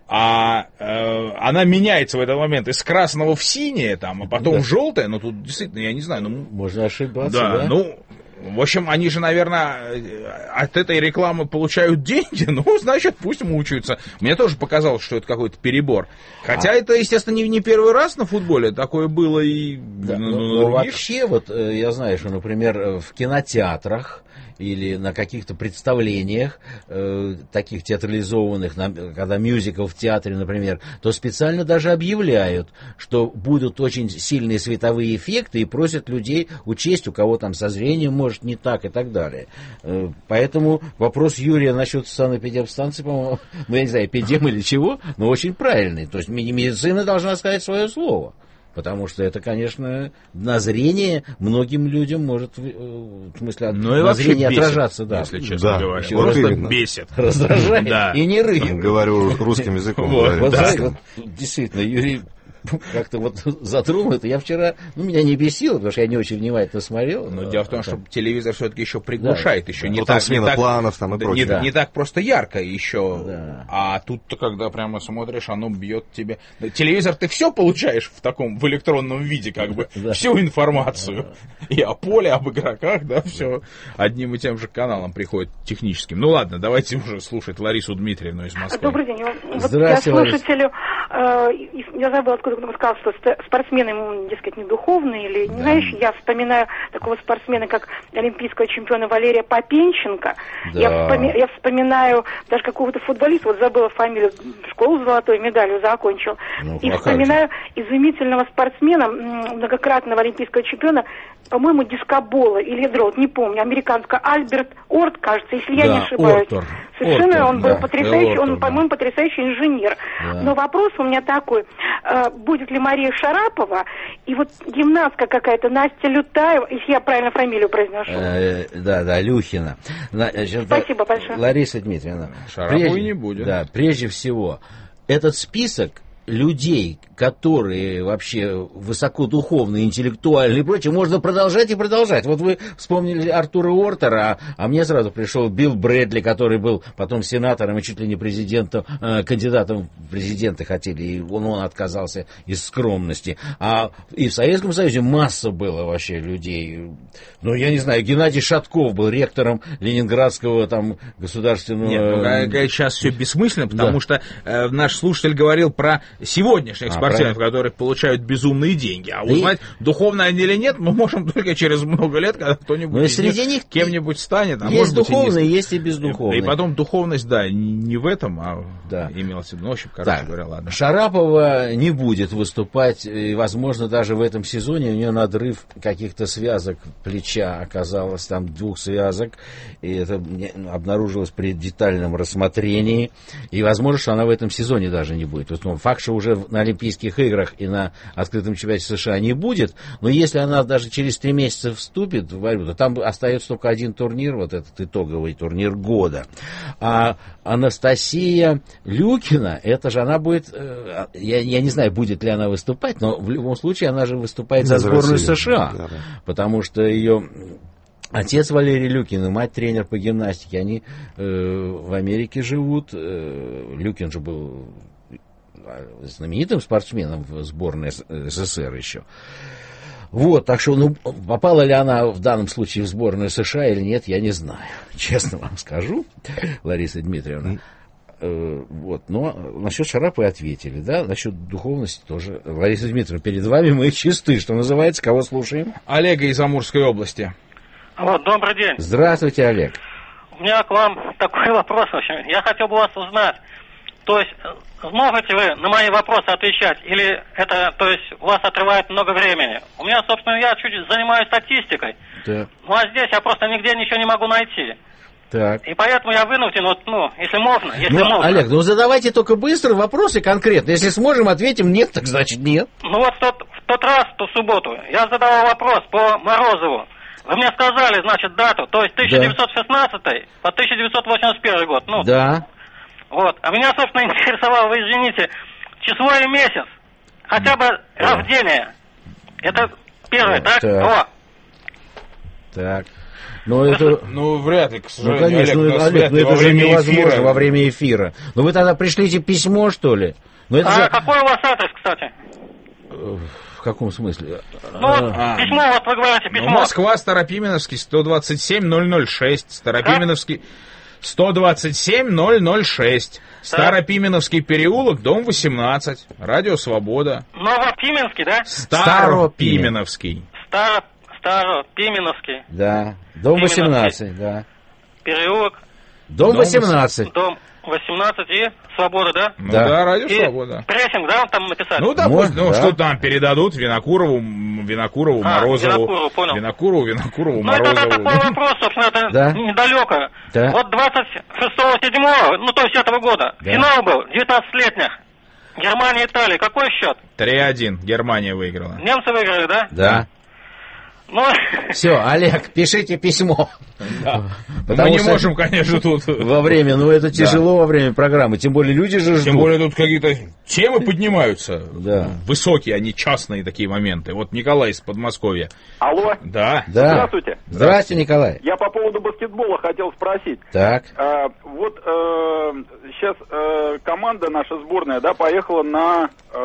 а э, она меняется в этот момент из красного в синее, там, а потом да. в желтое, ну, тут действительно, я не знаю, ну... Можно ошибаться, да. да? ну... В общем, они же, наверное, от этой рекламы получают деньги, ну, значит, пусть мучаются. Мне тоже показалось, что это какой-то перебор. Хотя а... это, естественно, не, не первый раз на футболе, такое было и да, на, ну, на ну, вообще, вот я знаю, что, например, в кинотеатрах или на каких-то представлениях, э, таких театрализованных, на, когда мюзикл в театре, например, то специально даже объявляют, что будут очень сильные световые эффекты и просят людей учесть, у кого там со зрением может не так и так далее. Э, поэтому вопрос Юрия насчет санэпидемстанции, по-моему, ну я не знаю, эпидем или чего, но очень правильный. То есть медицина должна сказать свое слово. Потому что это, конечно, на зрение многим людям может, в смысле, ну, на зрение бесит, отражаться, да. Если честно да, говоря. Просто именно. бесит. Раздражает да. и нервирует. Говорю русским языком. Вот, вот, да. знаете, вот, действительно, Юрий как-то вот затронул это. Я вчера, ну, меня не бесило, потому что я не очень внимательно смотрел. Но дело в том, что телевизор все-таки еще приглушает, да. еще да. не ну, так, смена не так, планов там и прочее. Не, да. не так просто ярко еще. Да. А тут-то, когда прямо смотришь, оно бьет тебе. Телевизор ты все получаешь в таком, в электронном виде, как бы, да. всю информацию. И о поле, об игроках, да, все одним и тем же каналом приходит техническим. Ну ладно, давайте уже слушать Ларису Дмитриевну из Москвы. Добрый день. Здравствуйте, вот я слушателю, э, я забыла, откуда он сказал, что спортсмены, ему, дескать, не духовные или, да. знаешь, я вспоминаю такого спортсмена, как олимпийского чемпиона Валерия Попенченко. Да. Я, вспоми, я вспоминаю даже какого-то футболиста, вот забыла фамилию, школу золотой медалью закончил. Ну, и вспоминаю изумительного спортсмена, многократного олимпийского чемпиона, по-моему, дискобола или ядро, не помню, американского, Альберт Орт, кажется, если да, я не ошибаюсь. Ортор. Совершенно Ортор, он был да. потрясающий, Ортор, он, по-моему, да. потрясающий инженер. Да. Но вопрос у меня такой, будет ли Мария Шарапова и вот гимнастка какая-то, Настя Лютаева, если я правильно фамилию произношу. Э, да, да, Люхина. Значит, Спасибо большое. Лариса Дмитриевна. Шараповой не будет. Да, прежде всего, этот список людей, которые вообще высокодуховные, интеллектуальные и прочее, можно продолжать и продолжать. Вот вы вспомнили Артура Уортера, а, а мне сразу пришел Билл Брэдли, который был потом сенатором и чуть ли не президентом, э, кандидатом в президенты хотели, и он, он отказался из скромности. А и в Советском Союзе масса было вообще людей. Ну, я не знаю, Геннадий Шатков был ректором Ленинградского там государственного... Нет, ну, сейчас все бессмысленно, потому да. что э, наш слушатель говорил про сегодняшних а, спортсменов, правильно. которые получают безумные деньги. А узнать, и... духовно они или нет, мы можем только через много лет, когда кто-нибудь из среди них кем-нибудь станет. А есть может духовные, быть, и есть и бездуховные. И потом духовность, да, не в этом, а да. имелось в виду. Ну, в общем, короче да. говоря, ладно. Шарапова не будет выступать, и, возможно, даже в этом сезоне у нее надрыв каких-то связок плеча оказалось, там двух связок, и это обнаружилось при детальном рассмотрении, и, возможно, что она в этом сезоне даже не будет. Вот, факт, что уже на Олимпийских играх и на открытом чемпионате США не будет, но если она даже через три месяца вступит в борьбу, то там остается только один турнир, вот этот итоговый турнир года. А Анастасия Люкина, это же она будет, я, я не знаю, будет ли она выступать, но в любом случае она же выступает за сборную США, да, да. потому что ее... Отец Валерий Люкин и мать тренер по гимнастике, они э, в Америке живут. Э, Люкин же был знаменитым спортсменом в сборной СССР еще. Вот, так что, ну, попала ли она в данном случае в сборную США или нет, я не знаю. Честно вам скажу, Лариса Дмитриевна. Э, вот, но насчет Шараповой ответили, да, насчет духовности тоже. Лариса Дмитриевна, перед вами мы чисты, что называется, кого слушаем? Олега из Амурской области. Вот, добрый день. Здравствуйте, Олег. У меня к вам такой вопрос, в общем. Я хотел бы вас узнать, то есть, сможете вы на мои вопросы отвечать, или это, то есть, у вас отрывает много времени? У меня, собственно, я чуть занимаюсь статистикой, да. ну а здесь я просто нигде ничего не могу найти. Так. И поэтому я вынужден, вот, ну, если можно, если ну, можно. Олег, ну задавайте только быстро вопросы конкретно. Если сможем, ответим нет, так значит нет. Ну вот в тот, в тот раз, в ту субботу, я задавал вопрос по Морозову. Вы мне сказали, значит, дату, то есть тысяча девятьсот шестнадцатый да. по тысяча девятьсот восемьдесят первый год. Ну, да. Вот. А меня, собственно, интересовало, вы извините, число и месяц. Хотя бы рождение. Это первое, так? Так. О. Так. Ну, это... Ну, вряд ли, к сожалению. Ну, конечно, Олег, ну, Олег, ну, это же невозможно эфира. во время эфира. Ну, вы тогда пришлите письмо, что ли? Ну, это А же... какой у вас адрес, кстати? В каком смысле? Ну, вот А. письмо, вот вы говорите, письмо. Ну, Москва, Старопименовский, сто двадцать семь ноль ноль шесть. Старопименовский, сто двадцать семь ноль ноль шесть. Старопименовский переулок, дом восемнадцать. Радио Свобода. Новопименский, да? Старопименовский. Старо... Старопименовский. Да. Дом восемнадцать, да. Переулок. Дом восемнадцать. Дом восемнадцать и Свобода, да? Ну да, да, Радио и Свобода. Прессинг, да, там написали? Ну, да, Может, пусть, ну, да. что там передадут Винокурову, Винокурову, А, Морозову. Винокурову, понял. Винокурову, Винокурову, Ну, это, это Морозову. такой вопрос, собственно, это Да. недалеко. Да. Вот двадцать шестого седьмого, ну, то есть этого года, Да. финал был, девятнадцатилетних. Германия, Италия. Какой счет? три один. Германия выиграла. Немцы выиграли, да? Да. Ну, Все, Олег, пишите письмо. Да. Потому Мы не что можем, конечно, тут... Во время, ну это тяжело во время программы, тем более люди же ждут. Тем более тут какие-то темы поднимаются. Да. Высокие, они частные такие моменты. Вот Николай из Подмосковья. Алло. Да. Да. Здравствуйте. Здравствуйте, Николай. Я по поводу баскетбола хотел спросить. Так. А, вот э, сейчас э, команда наша сборная, да, поехала на э,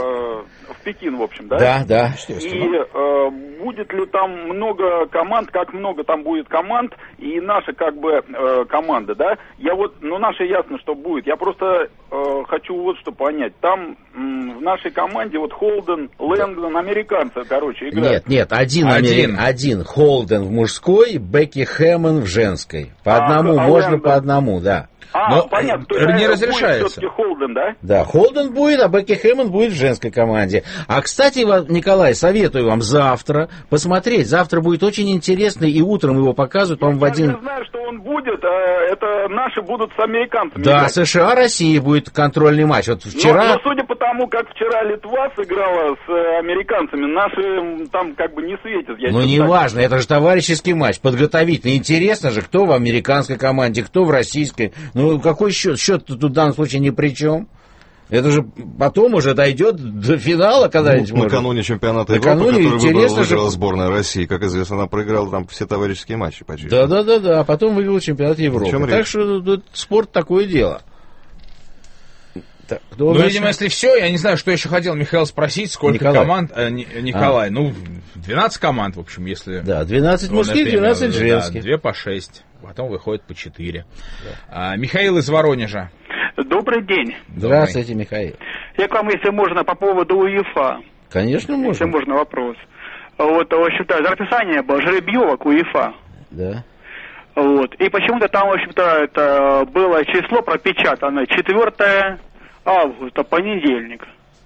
в Пекин, в общем, да? Да, да. И э, будет ли там много команд, как много там будет команд, и наша как бы э, команда, да? Я вот, ну наша ясно, что будет. Я просто э, хочу вот что понять. Там м, в нашей команде вот Холден, Лэнгдон, американцы, короче, играют. Нет, нет, один, Один. один. один Холден в мужской, Бекки Хэммон в женской. По А, одному, а можно Лэнгдон? по одному, да. А, Но понятно. То не есть, а, разрешается. будет все-таки Холден, да? Да, Холден будет, а Бекки Хэммон будет в женской команде. А, кстати, вам, Николай, советую вам завтра посмотреть. Завтра будет очень интересно, и утром его показывают, по-моему, в Я один... не знаю, что он будет, а это наши будут с американцами Да, играть. США-Россия будет контрольный матч. Вот Но, вчера... но судя по тому, как вчера Литва сыграла с э, американцами, наши м, там как бы не светят. Я Ну, считаю. не важно, это же товарищеский матч, подготовительный. Интересно же, кто в американской команде, кто в российской. Ну, какой счет? Счет тут в данном случае ни при чем. Это же потом уже дойдет до финала когда-нибудь. Ну, накануне чемпионата Накануне Европы, который интересно выиграла, выиграла же- сборная России. Как известно, она проиграла там все товарищеские матчи почти. Да, да, да, да. А потом выиграл чемпионат Европы. чем Так речь? что тут спорт такое дело. Так, кто Ну, дальше? видимо, если все, я не знаю, что еще хотел Михаил спросить, сколько Николай. команд... э, Ни- Николай, ну, двенадцать команд, в общем, если... Да, двенадцать Ну, мужских, например, двенадцать да, женских. две по шесть, потом выходит по четыре. А, Михаил из Воронежа. Добрый день. Здравствуйте, Михаил. Я к вам, если можно, по поводу УЕФА. Конечно, Если можно. можно вопрос. Вот, в общем-то, расписание было жеребьевок УЕФА. Да. Вот. И почему-то там, в общем-то, это было число пропечатано четвёртое августа, понедельник.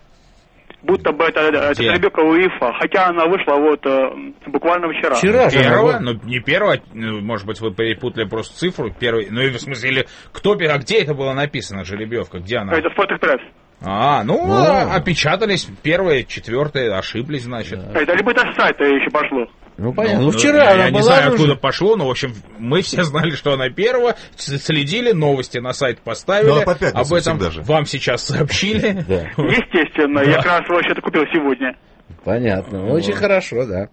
Будто бы это, это Где? жеребьевка УЕФА. Хотя она вышла вот э, буквально вчера. Первого, ну не первого, ну, может быть, вы перепутали просто цифру, первый, ну и в смысле, или кто, пе- а где это было написано, жеребьевка, где она? Это Спортэкспресс. А, ну, Ну. а, опечатались, первое, четвертое, ошиблись, значит. Это либо это с сайта еще пошло. Ну, понятно. Ну, Ну, вчера я, она я не была знаю, уже. откуда пошло, но, в общем, мы все знали, что она первая, с- следили, новости на сайт поставили, Ну, а по пятницам об этом всегда же. вам сейчас сообщили. Да. Естественно, я как раз вообще-то купил сегодня. Понятно. Очень хорошо, да.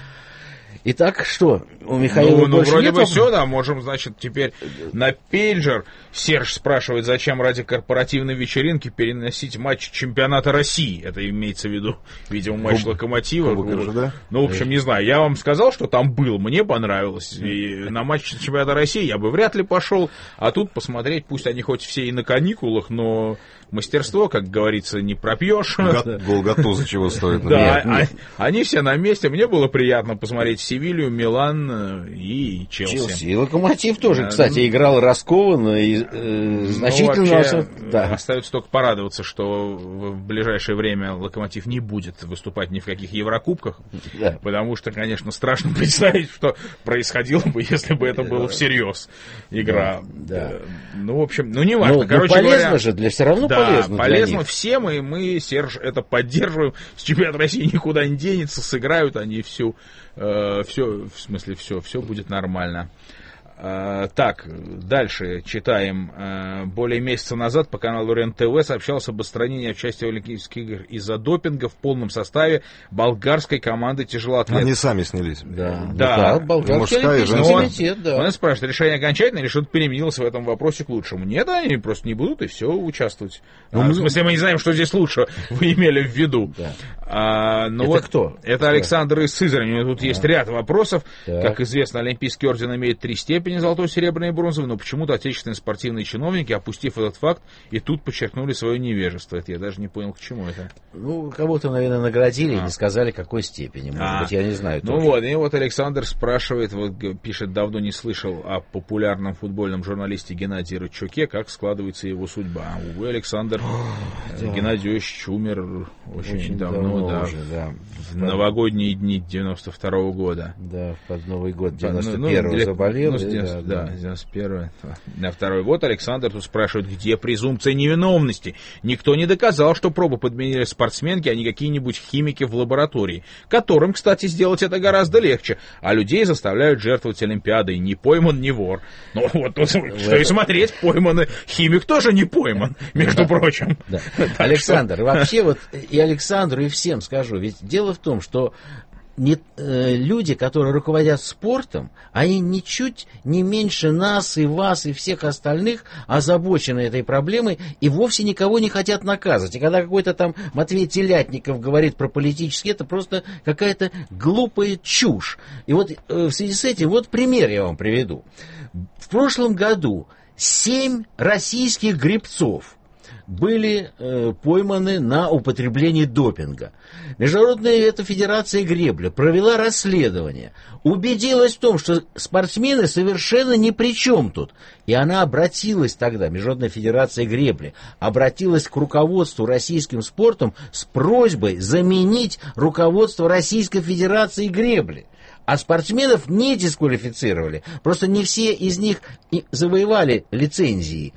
Итак, что, у Михаила Ну, ну, больше вроде нет бы вопросов? все, да, можем, значит, теперь на пейджер. Серж спрашивает, зачем ради корпоративной вечеринки переносить матч чемпионата России. Это имеется в виду, видимо, матч Кубок- Локомотива. Кубок же, да? Ну, в общем, не знаю, я вам сказал, что там был, мне понравилось. И на матч чемпионата России я бы вряд ли пошел. А тут посмотреть, пусть они хоть все и на каникулах, но мастерство, как говорится, не пропьешь. Гол- Гол Гатуза чего стоит. Да, например. а- они все на месте. Мне было приятно посмотреть Севилью, Милан э, и Челси. Челси. И Локомотив тоже, Да, кстати, ну- играл раскованно и э, значительно... Ну, вообще, осо- да. остается только порадоваться, что в в ближайшее время Локомотив не будет выступать ни в каких Еврокубках, Да. потому что, конечно, страшно представить, что происходило бы, если бы это было всерьез игра. Да, да. Э, Ну, в общем, ну, не важно. Ну, ну, Короче полезно говоря, же, для, все равно да, полезно для полезно них. всем, и мы, Серж, это поддерживаем. С чемпионат России никуда не денется, сыграют они всю, э, все, в смысле, все, все будет нормально. А, так, дальше читаем. А, более месяца назад по каналу РЕН-ТВ сообщалось об отстранении от участия в Олимпийских играх из-за допинга в полном составе болгарской команды тяжелоатлетов. Они сами снялись. Да, да. Болгарский Олимпийский комитет, да. Он спрашивает, решение окончательное или что-то переменилось в этом вопросе к лучшему? Нет, они просто не будут и все участвовать. Ну, а, в смысле, мы не знаем, что здесь лучше вы имели в виду. Да. А, ну это вот, кто? Это Александр из Сызрани. У него тут да. есть ряд вопросов. Так. Как известно, Олимпийский орден имеет три степени: золотой, серебряный и бронзовый, но почему-то отечественные спортивные чиновники, опустив этот факт, и тут подчеркнули свое невежество. Это я даже не понял, к чему это. Ну, кого-то, наверное, наградили а. и не сказали, какой степени. Может а. быть, я не знаю. Ну тоже. Вот, и вот Александр спрашивает, вот пишет, давно не слышал о популярном футбольном журналисте Геннадии Радчуке, как складывается его судьба. Увы, Александр О, да. Геннадий Иосифович умер очень, очень давно, давно да, уже, да. в новогодние дни девяносто второго года. Да, под Новый год девяносто первого ну, заболел. Ну, с девяносто, да, да, девяносто первого. На второй год Александр тут спрашивает, где презумпция невиновности? Никто не доказал, что пробу подменили спортсменки, а не какие-нибудь химики в лаборатории, которым, кстати, сделать это гораздо легче, а людей заставляют жертвовать Олимпиадой. Не пойман, не вор. Ну вот, ну, что и смотреть, пойманный химик тоже не пойман, между прочим. Да. Александр, что... вообще вот и Александру, и всем скажу, ведь дело в том, что не, э, люди, которые руководят спортом, они ничуть не меньше нас и вас и всех остальных озабочены этой проблемой и вовсе никого не хотят наказывать. И когда какой-то там Матвей Телятников говорит про политические, это просто какая-то глупая чушь. И вот э, в связи с этим, вот пример я вам приведу. В прошлом году семь российских гребцов были э, пойманы на употреблении допинга. Международная эта федерация гребли провела расследование, убедилась в том, что спортсмены совершенно ни при чем тут. И она обратилась тогда, Международная федерация гребли, обратилась к руководству российским спортом с просьбой заменить руководство Российской федерации гребли. А спортсменов не дисквалифицировали. Просто не все из них и завоевали лицензии.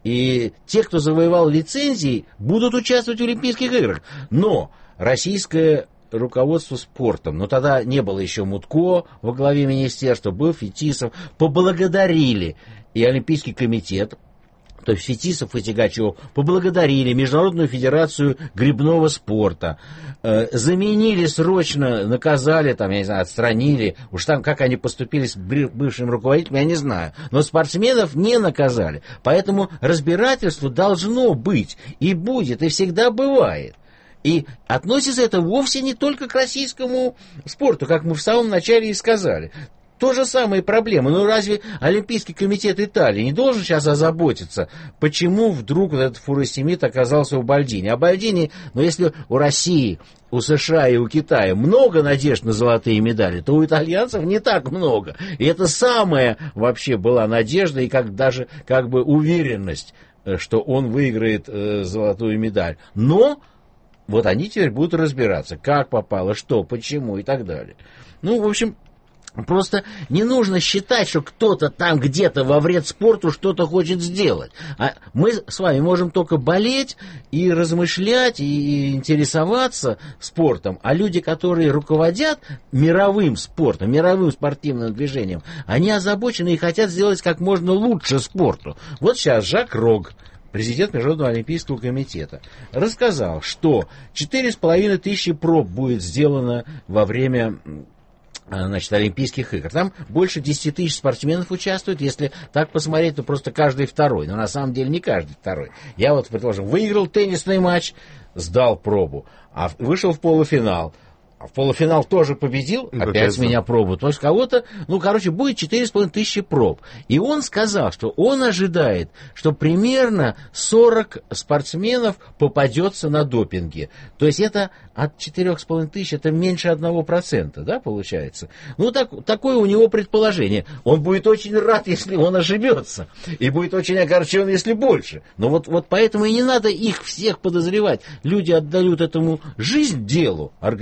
И те, кто завоевал лицензии, будут участвовать в Олимпийских играх. Но российское руководство спортом, но тогда не было еще Мутко во главе министерства, был Фетисов, поблагодарили и Олимпийский комитет, то есть Фетисов и Тягачев, поблагодарили Международную федерацию гребного спорта, э, заменили срочно, наказали, там, я не знаю, отстранили, уж там, как они поступили с бывшим руководителем, я не знаю, но спортсменов не наказали, поэтому разбирательство должно быть, и будет, и всегда бывает. И относится это вовсе не только к российскому спорту, как мы в самом начале и сказали. То же самое проблема. Ну разве Олимпийский комитет Италии не должен сейчас озаботиться, почему вдруг вот этот фуросемид оказался у Бальдини? А Бальдини, ну если у России, у США и у Китая много надежд на золотые медали, то у итальянцев не так много. И это самая вообще была надежда и как даже как бы уверенность, что он выиграет э, золотую медаль. Но вот они теперь будут разбираться, как попало, что, почему и так далее. Ну, в общем... Просто не нужно считать, что кто-то там где-то во вред спорту что-то хочет сделать. А мы с вами можем только болеть и размышлять, и интересоваться спортом. А люди, которые руководят мировым спортом, мировым спортивным движением, они озабочены и хотят сделать как можно лучше спорту. Вот сейчас Жак Рог, президент Международного олимпийского комитета, рассказал, что четыре с половиной тысячи проб будет сделано во время... Значит, Олимпийских игр. Там больше десяти тысяч спортсменов участвует. Если так посмотреть, то просто каждый второй. Но на самом деле не каждый второй. Я вот, предположим, выиграл теннисный матч, сдал пробу, а вышел в полуфинал. А в полуфинал тоже победил, опять, опять с меня пробу. То есть кого-то, ну, короче, будет четыре с половиной тысячи проб. И он сказал, что он ожидает, что примерно сорок спортсменов попадется на допинге. То есть это от четырех с половиной тысяч, это меньше одного процента, да, получается? Ну, так, такое у него предположение. Он будет очень рад, если он ошибется. И будет очень огорчен, если больше. Но вот, вот поэтому и не надо их всех подозревать. Люди отдают этому жизнь делу, организации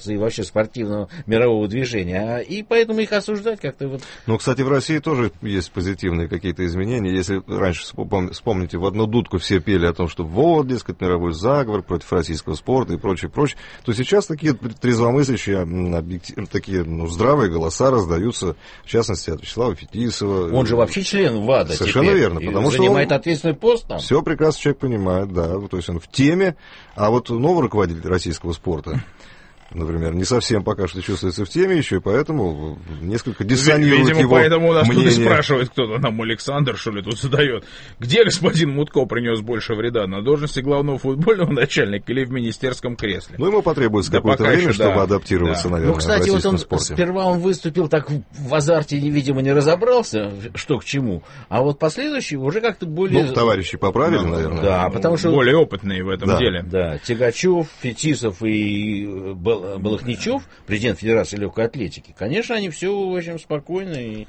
организации и вообще спортивного мирового движения, и поэтому их осуждать как-то вот... Ну, кстати, в России тоже есть позитивные какие-то изменения. Если раньше, вспомните, в одну дудку все пели о том, что вот, дескать, мировой заговор против российского спорта и прочее, прочее, то сейчас такие трезвомыслящие, такие ну, здравые голоса раздаются, в частности, от Вячеслава Фетисова. Он же вообще член ВАДА. Совершенно теперь, верно, потому что занимает ответственный пост там. Все прекрасно человек понимает, да, то есть он в теме, а вот новый руководитель российского спорта, например, не совсем пока что чувствуется в теме еще, и поэтому несколько диссонирует Видимо, его поэтому у нас мнение. тут и спрашивает кто-то, нам Александр, что ли, тут задает. Где господин Мутко принес больше вреда? На должности главного футбольного начальника или в министерском кресле? Ну, ему потребуется да какое-то время, еще, чтобы да, адаптироваться, да. наверное, ну, кстати, в вот он спорте. Сперва он выступил так в азарте, видимо, не разобрался, что к чему, а вот последующие уже как-то более... Ну, товарищи поправили, ну, наверное. Да, потому что... Более опытные в этом да. деле. Да, Тягачев, Фетисов и Балахничев, президент Федерации легкой атлетики, конечно, они все очень спокойно. И...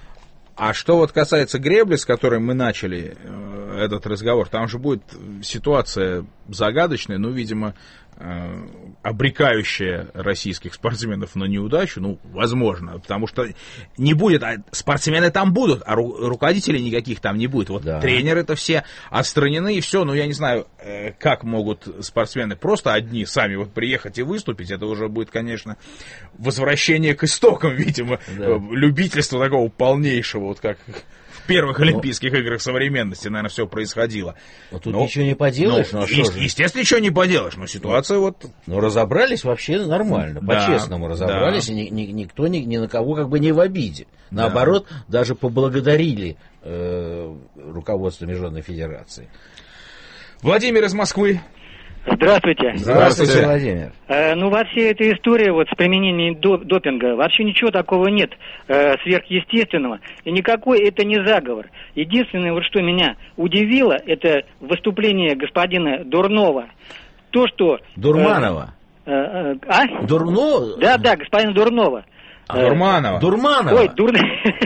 А что вот касается гребли, с которой мы начали э, этот разговор, там же будет ситуация загадочная, ну, видимо, э, обрекающая российских спортсменов на неудачу, ну, возможно, потому что не будет, а спортсмены там будут, а ру- руководителей никаких там не будет. Вот да. Тренеры-то все отстранены, и все, ну, я не знаю, э, как могут спортсмены просто одни сами вот приехать и выступить, это уже будет, конечно, возвращение к истокам, видимо, да. любительства такого полнейшего, вот как... В первых Олимпийских ну, играх современности, наверное, все происходило. Ну, тут но, ничего не поделаешь. Ну, е- естественно, ничего не поделаешь, но ситуация вот... Ну, разобрались вообще нормально, да, по-честному разобрались, да. и ни, ни, никто ни, ни на кого как бы не в обиде. Наоборот, да. даже поблагодарили э, руководство Международной Федерации. Владимир из Москвы. Здравствуйте. Здравствуйте, Владимир. Э, ну, во всей этой истории вот, с применением доп- допинга вообще ничего такого нет э, сверхъестественного. И никакой это не заговор. Единственное, вот что меня удивило, это выступление господина Дурнова. То, что... Дурманова. Э, э, э, а? Дурнова? Да, да, господина Дурнова. А, э, Дурманова. Дурманова. Ой, Дур...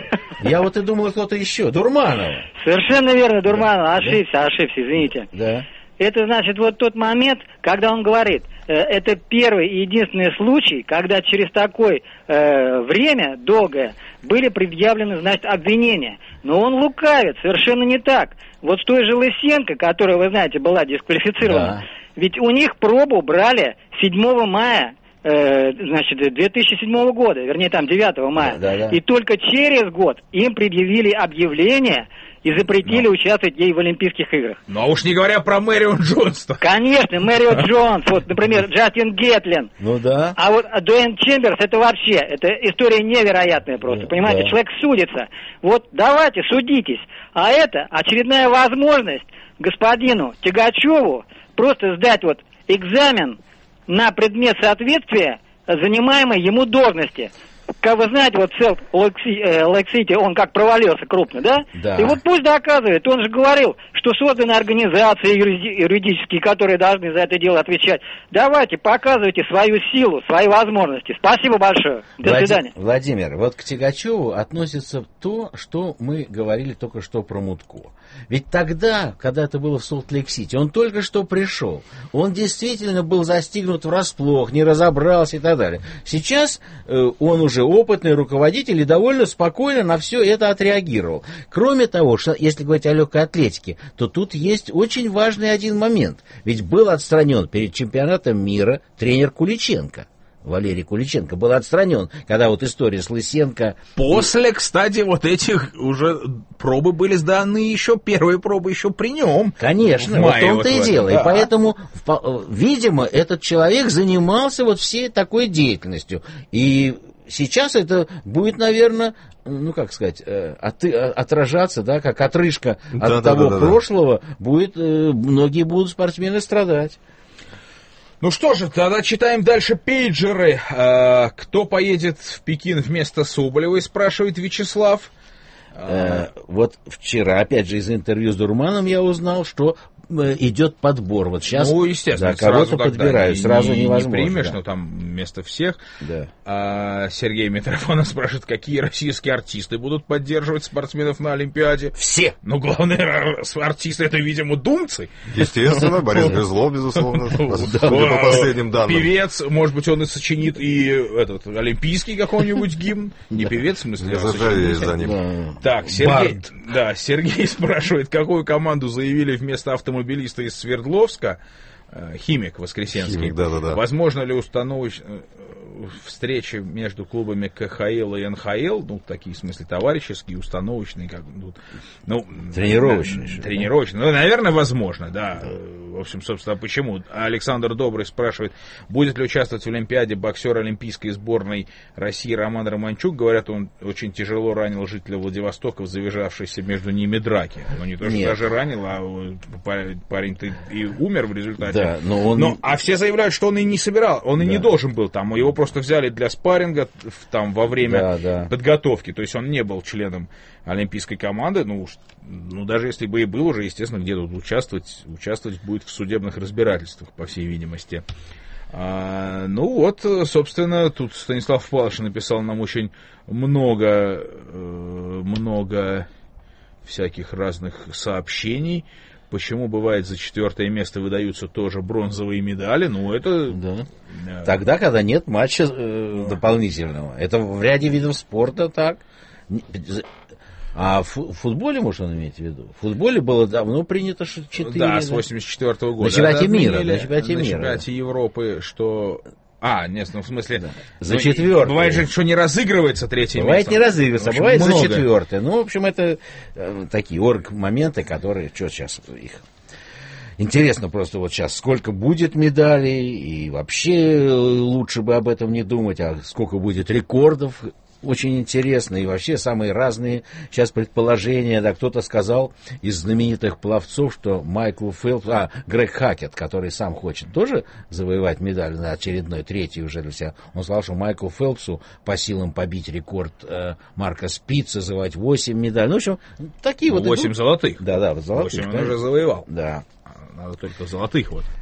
Я вот и думал, кто-то еще. Дурманова. Совершенно верно, Дурманова. Ошибся, ошибся, извините. Да. Это, значит, вот тот момент, когда он говорит, э, это первый и единственный случай, когда через такое э, время долгое были предъявлены, значит, обвинения. Но он лукавит, совершенно не так. Вот с той же Лысенко, которая, вы знаете, была дисквалифицирована, да. ведь у них пробу брали седьмого мая, э, значит, две тысячи седьмого года, вернее, там девятого мая. Да, да, да. И только через год им предъявили объявление и запретили Но. участвовать ей в Олимпийских играх. Ну, а уж не говоря про Мэрион Джонс. Конечно, Мэрион Джонс, вот, например, Джастин Гетлин. Ну да. А вот Дуэйн Чемберс, это вообще, это история невероятная просто, понимаете, да. человек судится. Вот давайте, судитесь. А это очередная возможность господину Тягачеву просто сдать вот экзамен на предмет соответствия занимаемой ему должности. Как вы знаете, вот Селт Лейк-Сити, он как провалился крупно, да? Да. И вот пусть доказывает, он же говорил, что созданы организации юридические, которые должны за это дело отвечать. Давайте, показывайте свою силу, свои возможности. Спасибо большое. До Влад... свидания. Владимир, вот к Тягачеву относится то, что мы говорили только что про Мутко. Ведь тогда, когда это было в Солт-Лейк-Сити, он только что пришел. Он действительно был застигнут врасплох, не разобрался и так далее. Сейчас э, он уже опытный руководитель и довольно спокойно на все это отреагировал. Кроме того, что если говорить о легкой атлетике, то тут есть очень важный один момент. Ведь был отстранен перед чемпионатом мира тренер Куличенко. Валерий Куличенко был отстранен, когда вот история с Лысенко... После, кстати, вот этих уже пробы были сданы еще, первые пробы еще при нем. Конечно, в мае, вот в том-то вот и дело. Да. И поэтому, видимо, этот человек занимался вот всей такой деятельностью. И сейчас это будет, наверное, ну, как сказать, от, отражаться, да, как отрыжка от да, того да, да, прошлого, да. будет, многие будут спортсмены страдать. Ну что же, тогда читаем дальше пейджеры. А, кто поедет в Пекин вместо Соболевой, спрашивает Вячеслав. А, вот вчера, опять же, из интервью с Дурманом я узнал, что идет подбор. Вот сейчас ну, естественно, да, кого-то подбирают, не, сразу не, невозможно. Не примешь, да. но там вместо всех. Да. А Сергей Митрофанов спрашивает, какие российские артисты будут поддерживать спортсменов на Олимпиаде? Все! Ну, главные артисты, это, видимо, думцы. Естественно, Борис Грызлов, безусловно, по последним данным. Певец, может быть, он и сочинит и этот олимпийский какой-нибудь гимн. Не певец, в смысле, а сочинит. За ним. Так, Сергей, да, Сергей спрашивает, какую команду заявили вместо автомобилиста из Свердловска, Химик Воскресенский. Химик, да, да, да. Возможно ли установить встречи между клубами ка ха эл и эн ха эл, ну, такие, в смысле, товарищеские, установочные, как ну, ну тренировочные. На, тренировочные. Ну, наверное, возможно, да. В общем, собственно, почему? Александр Добрый спрашивает, будет ли участвовать в Олимпиаде боксер олимпийской сборной России Роман Романчук. Говорят, он очень тяжело ранил жителя Владивостока в завязавшейся между ними драке. Ну, не то, что Нет. даже ранил, а парень-то и умер в результате. Да, но он... но, а все заявляют, что он и не собирал, он и да. не должен был там. Его просто взяли для спарринга там, во время да, да. подготовки. То есть он не был членом олимпийской команды. Ну, ну, даже если бы и был уже, естественно, где-то участвовать, участвовать будет в судебных разбирательствах, по всей видимости. А, ну вот, собственно, тут Станислав Павлович написал нам очень много, много всяких разных сообщений. Почему, бывает, за четвертое место выдаются тоже бронзовые медали? Ну, это... Да. Да. Тогда, когда нет матча э, дополнительного. Это в ряде видов спорта так. А в футболе, может, он иметь в виду? В футболе было давно принято четыре. Да, с восемьдесят четвёртого года. На чемпионате мира. На чемпионате, на мира, чемпионате да. Европы, что... А, нет, ну в смысле... Да. За ну, четвертое. Бывает же, что не разыгрывается третье бывает место. Бывает не разыгрывается, общем, бывает много. за четвертое. Ну, в общем, это э, такие орг-моменты, которые... Что сейчас их... Интересно просто вот сейчас, сколько будет медалей, и вообще лучше бы об этом не думать, а сколько будет рекордов. Очень интересно, и вообще самые разные сейчас предположения. Да, кто-то сказал из знаменитых пловцов, что Майкл Фелпс, а, Грег Хакет, который сам хочет тоже завоевать медаль на очередной, третий уже для себя, он сказал, что Майклу Фелпсу по силам побить рекорд э, Марка Спица, завоевать восемь медалей. Ну, в общем, такие ну, вот... восемь золотых. Да, да, вот золотых. восемь он уже завоевал. Да. Надо только золотых вот.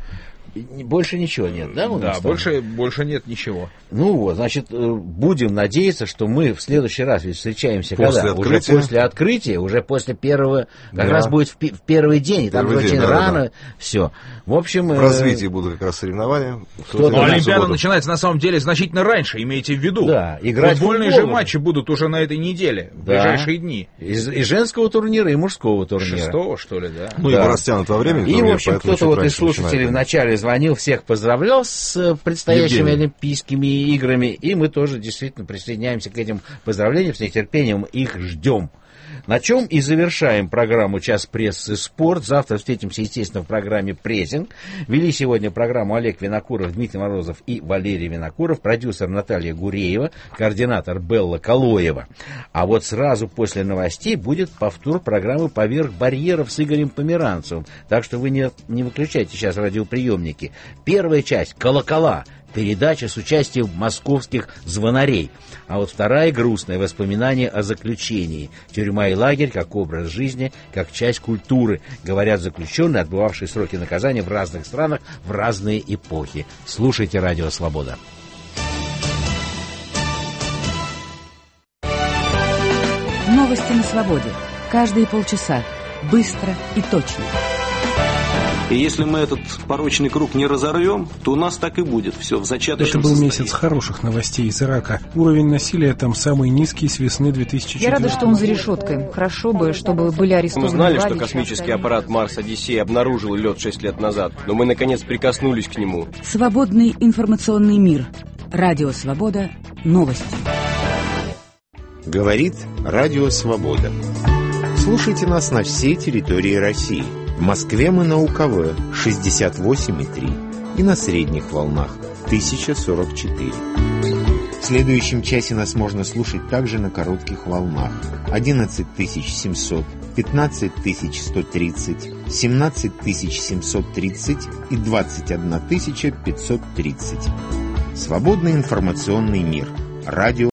Больше ничего нет, да? Да, больше, больше нет ничего. Ну вот, значит, будем надеяться, что мы в следующий раз ведь встречаемся после когда? Открытия. Уже после открытия, уже после первого, как да. раз будет в, в первый день, и там первый очень день, да, рано, да, да. все. В общем... В развитии э... будут как раз соревнования. Но ну, Олимпиада начинается на самом деле значительно раньше, имейте в виду. Да, играть футбольные же матчи будут уже на этой неделе, в да. ближайшие дни. И, и женского турнира, и мужского турнира. Шестого, что ли, да? Ну, да. его растянут во времени. И, турнир, в общем, кто-то вот из слушателей вначале звонил, всех поздравлял с предстоящими Евгений. Олимпийскими играми, и мы тоже действительно присоединяемся к этим поздравлениям, с нетерпением их ждем. На чем и завершаем программу «Час прессы. Спорт». Завтра встретимся, естественно, в программе «Прессинг». Вели сегодня программу Олег Винокуров, Дмитрий Морозов и Валерий Винокуров, продюсер Наталья Гуреева, координатор Белла Калоева. А вот сразу после новостей будет повтор программы «Поверх барьеров» с Игорем Померанцевым. Так что вы не, не выключайте сейчас радиоприемники. Первая часть «Колокола». Передача с участием московских звонарей. А вот вторая — грустное воспоминание о заключении. Тюрьма и лагерь как образ жизни, как часть культуры, говорят заключенные, отбывавшие сроки наказания в разных странах в разные эпохи. Слушайте «Радио Свобода». Новости на свободе. Каждые полчаса. Быстро и точно. И если мы этот порочный круг не разорвем, то у нас так и будет все в зачаточном Это был состоянии. Месяц хороших новостей из Ирака. Уровень насилия там самый низкий с весны две тысячи четвёртого. Я рада, что он за решеткой. Хорошо бы, чтобы были арестованы. Мы знали, что Владич, космический аппарат Марс Одиссей обнаружил лед шесть лет назад, но мы наконец прикоснулись к нему. Свободный информационный мир. Радио Свобода. Новости. Говорит Радио Свобода. Слушайте нас на всей территории России. В Москве мы на УКВ шестьдесят восемь и три и на средних волнах тысяча сорок четыре. В следующем часе нас можно слушать также на коротких волнах одиннадцать тысяч семьсот, пятнадцать тысяч сто тридцать, семнадцать тысяч семьсот тридцать и двадцать одна тысяча пятьсот тридцать. Свободный информационный мир. Радио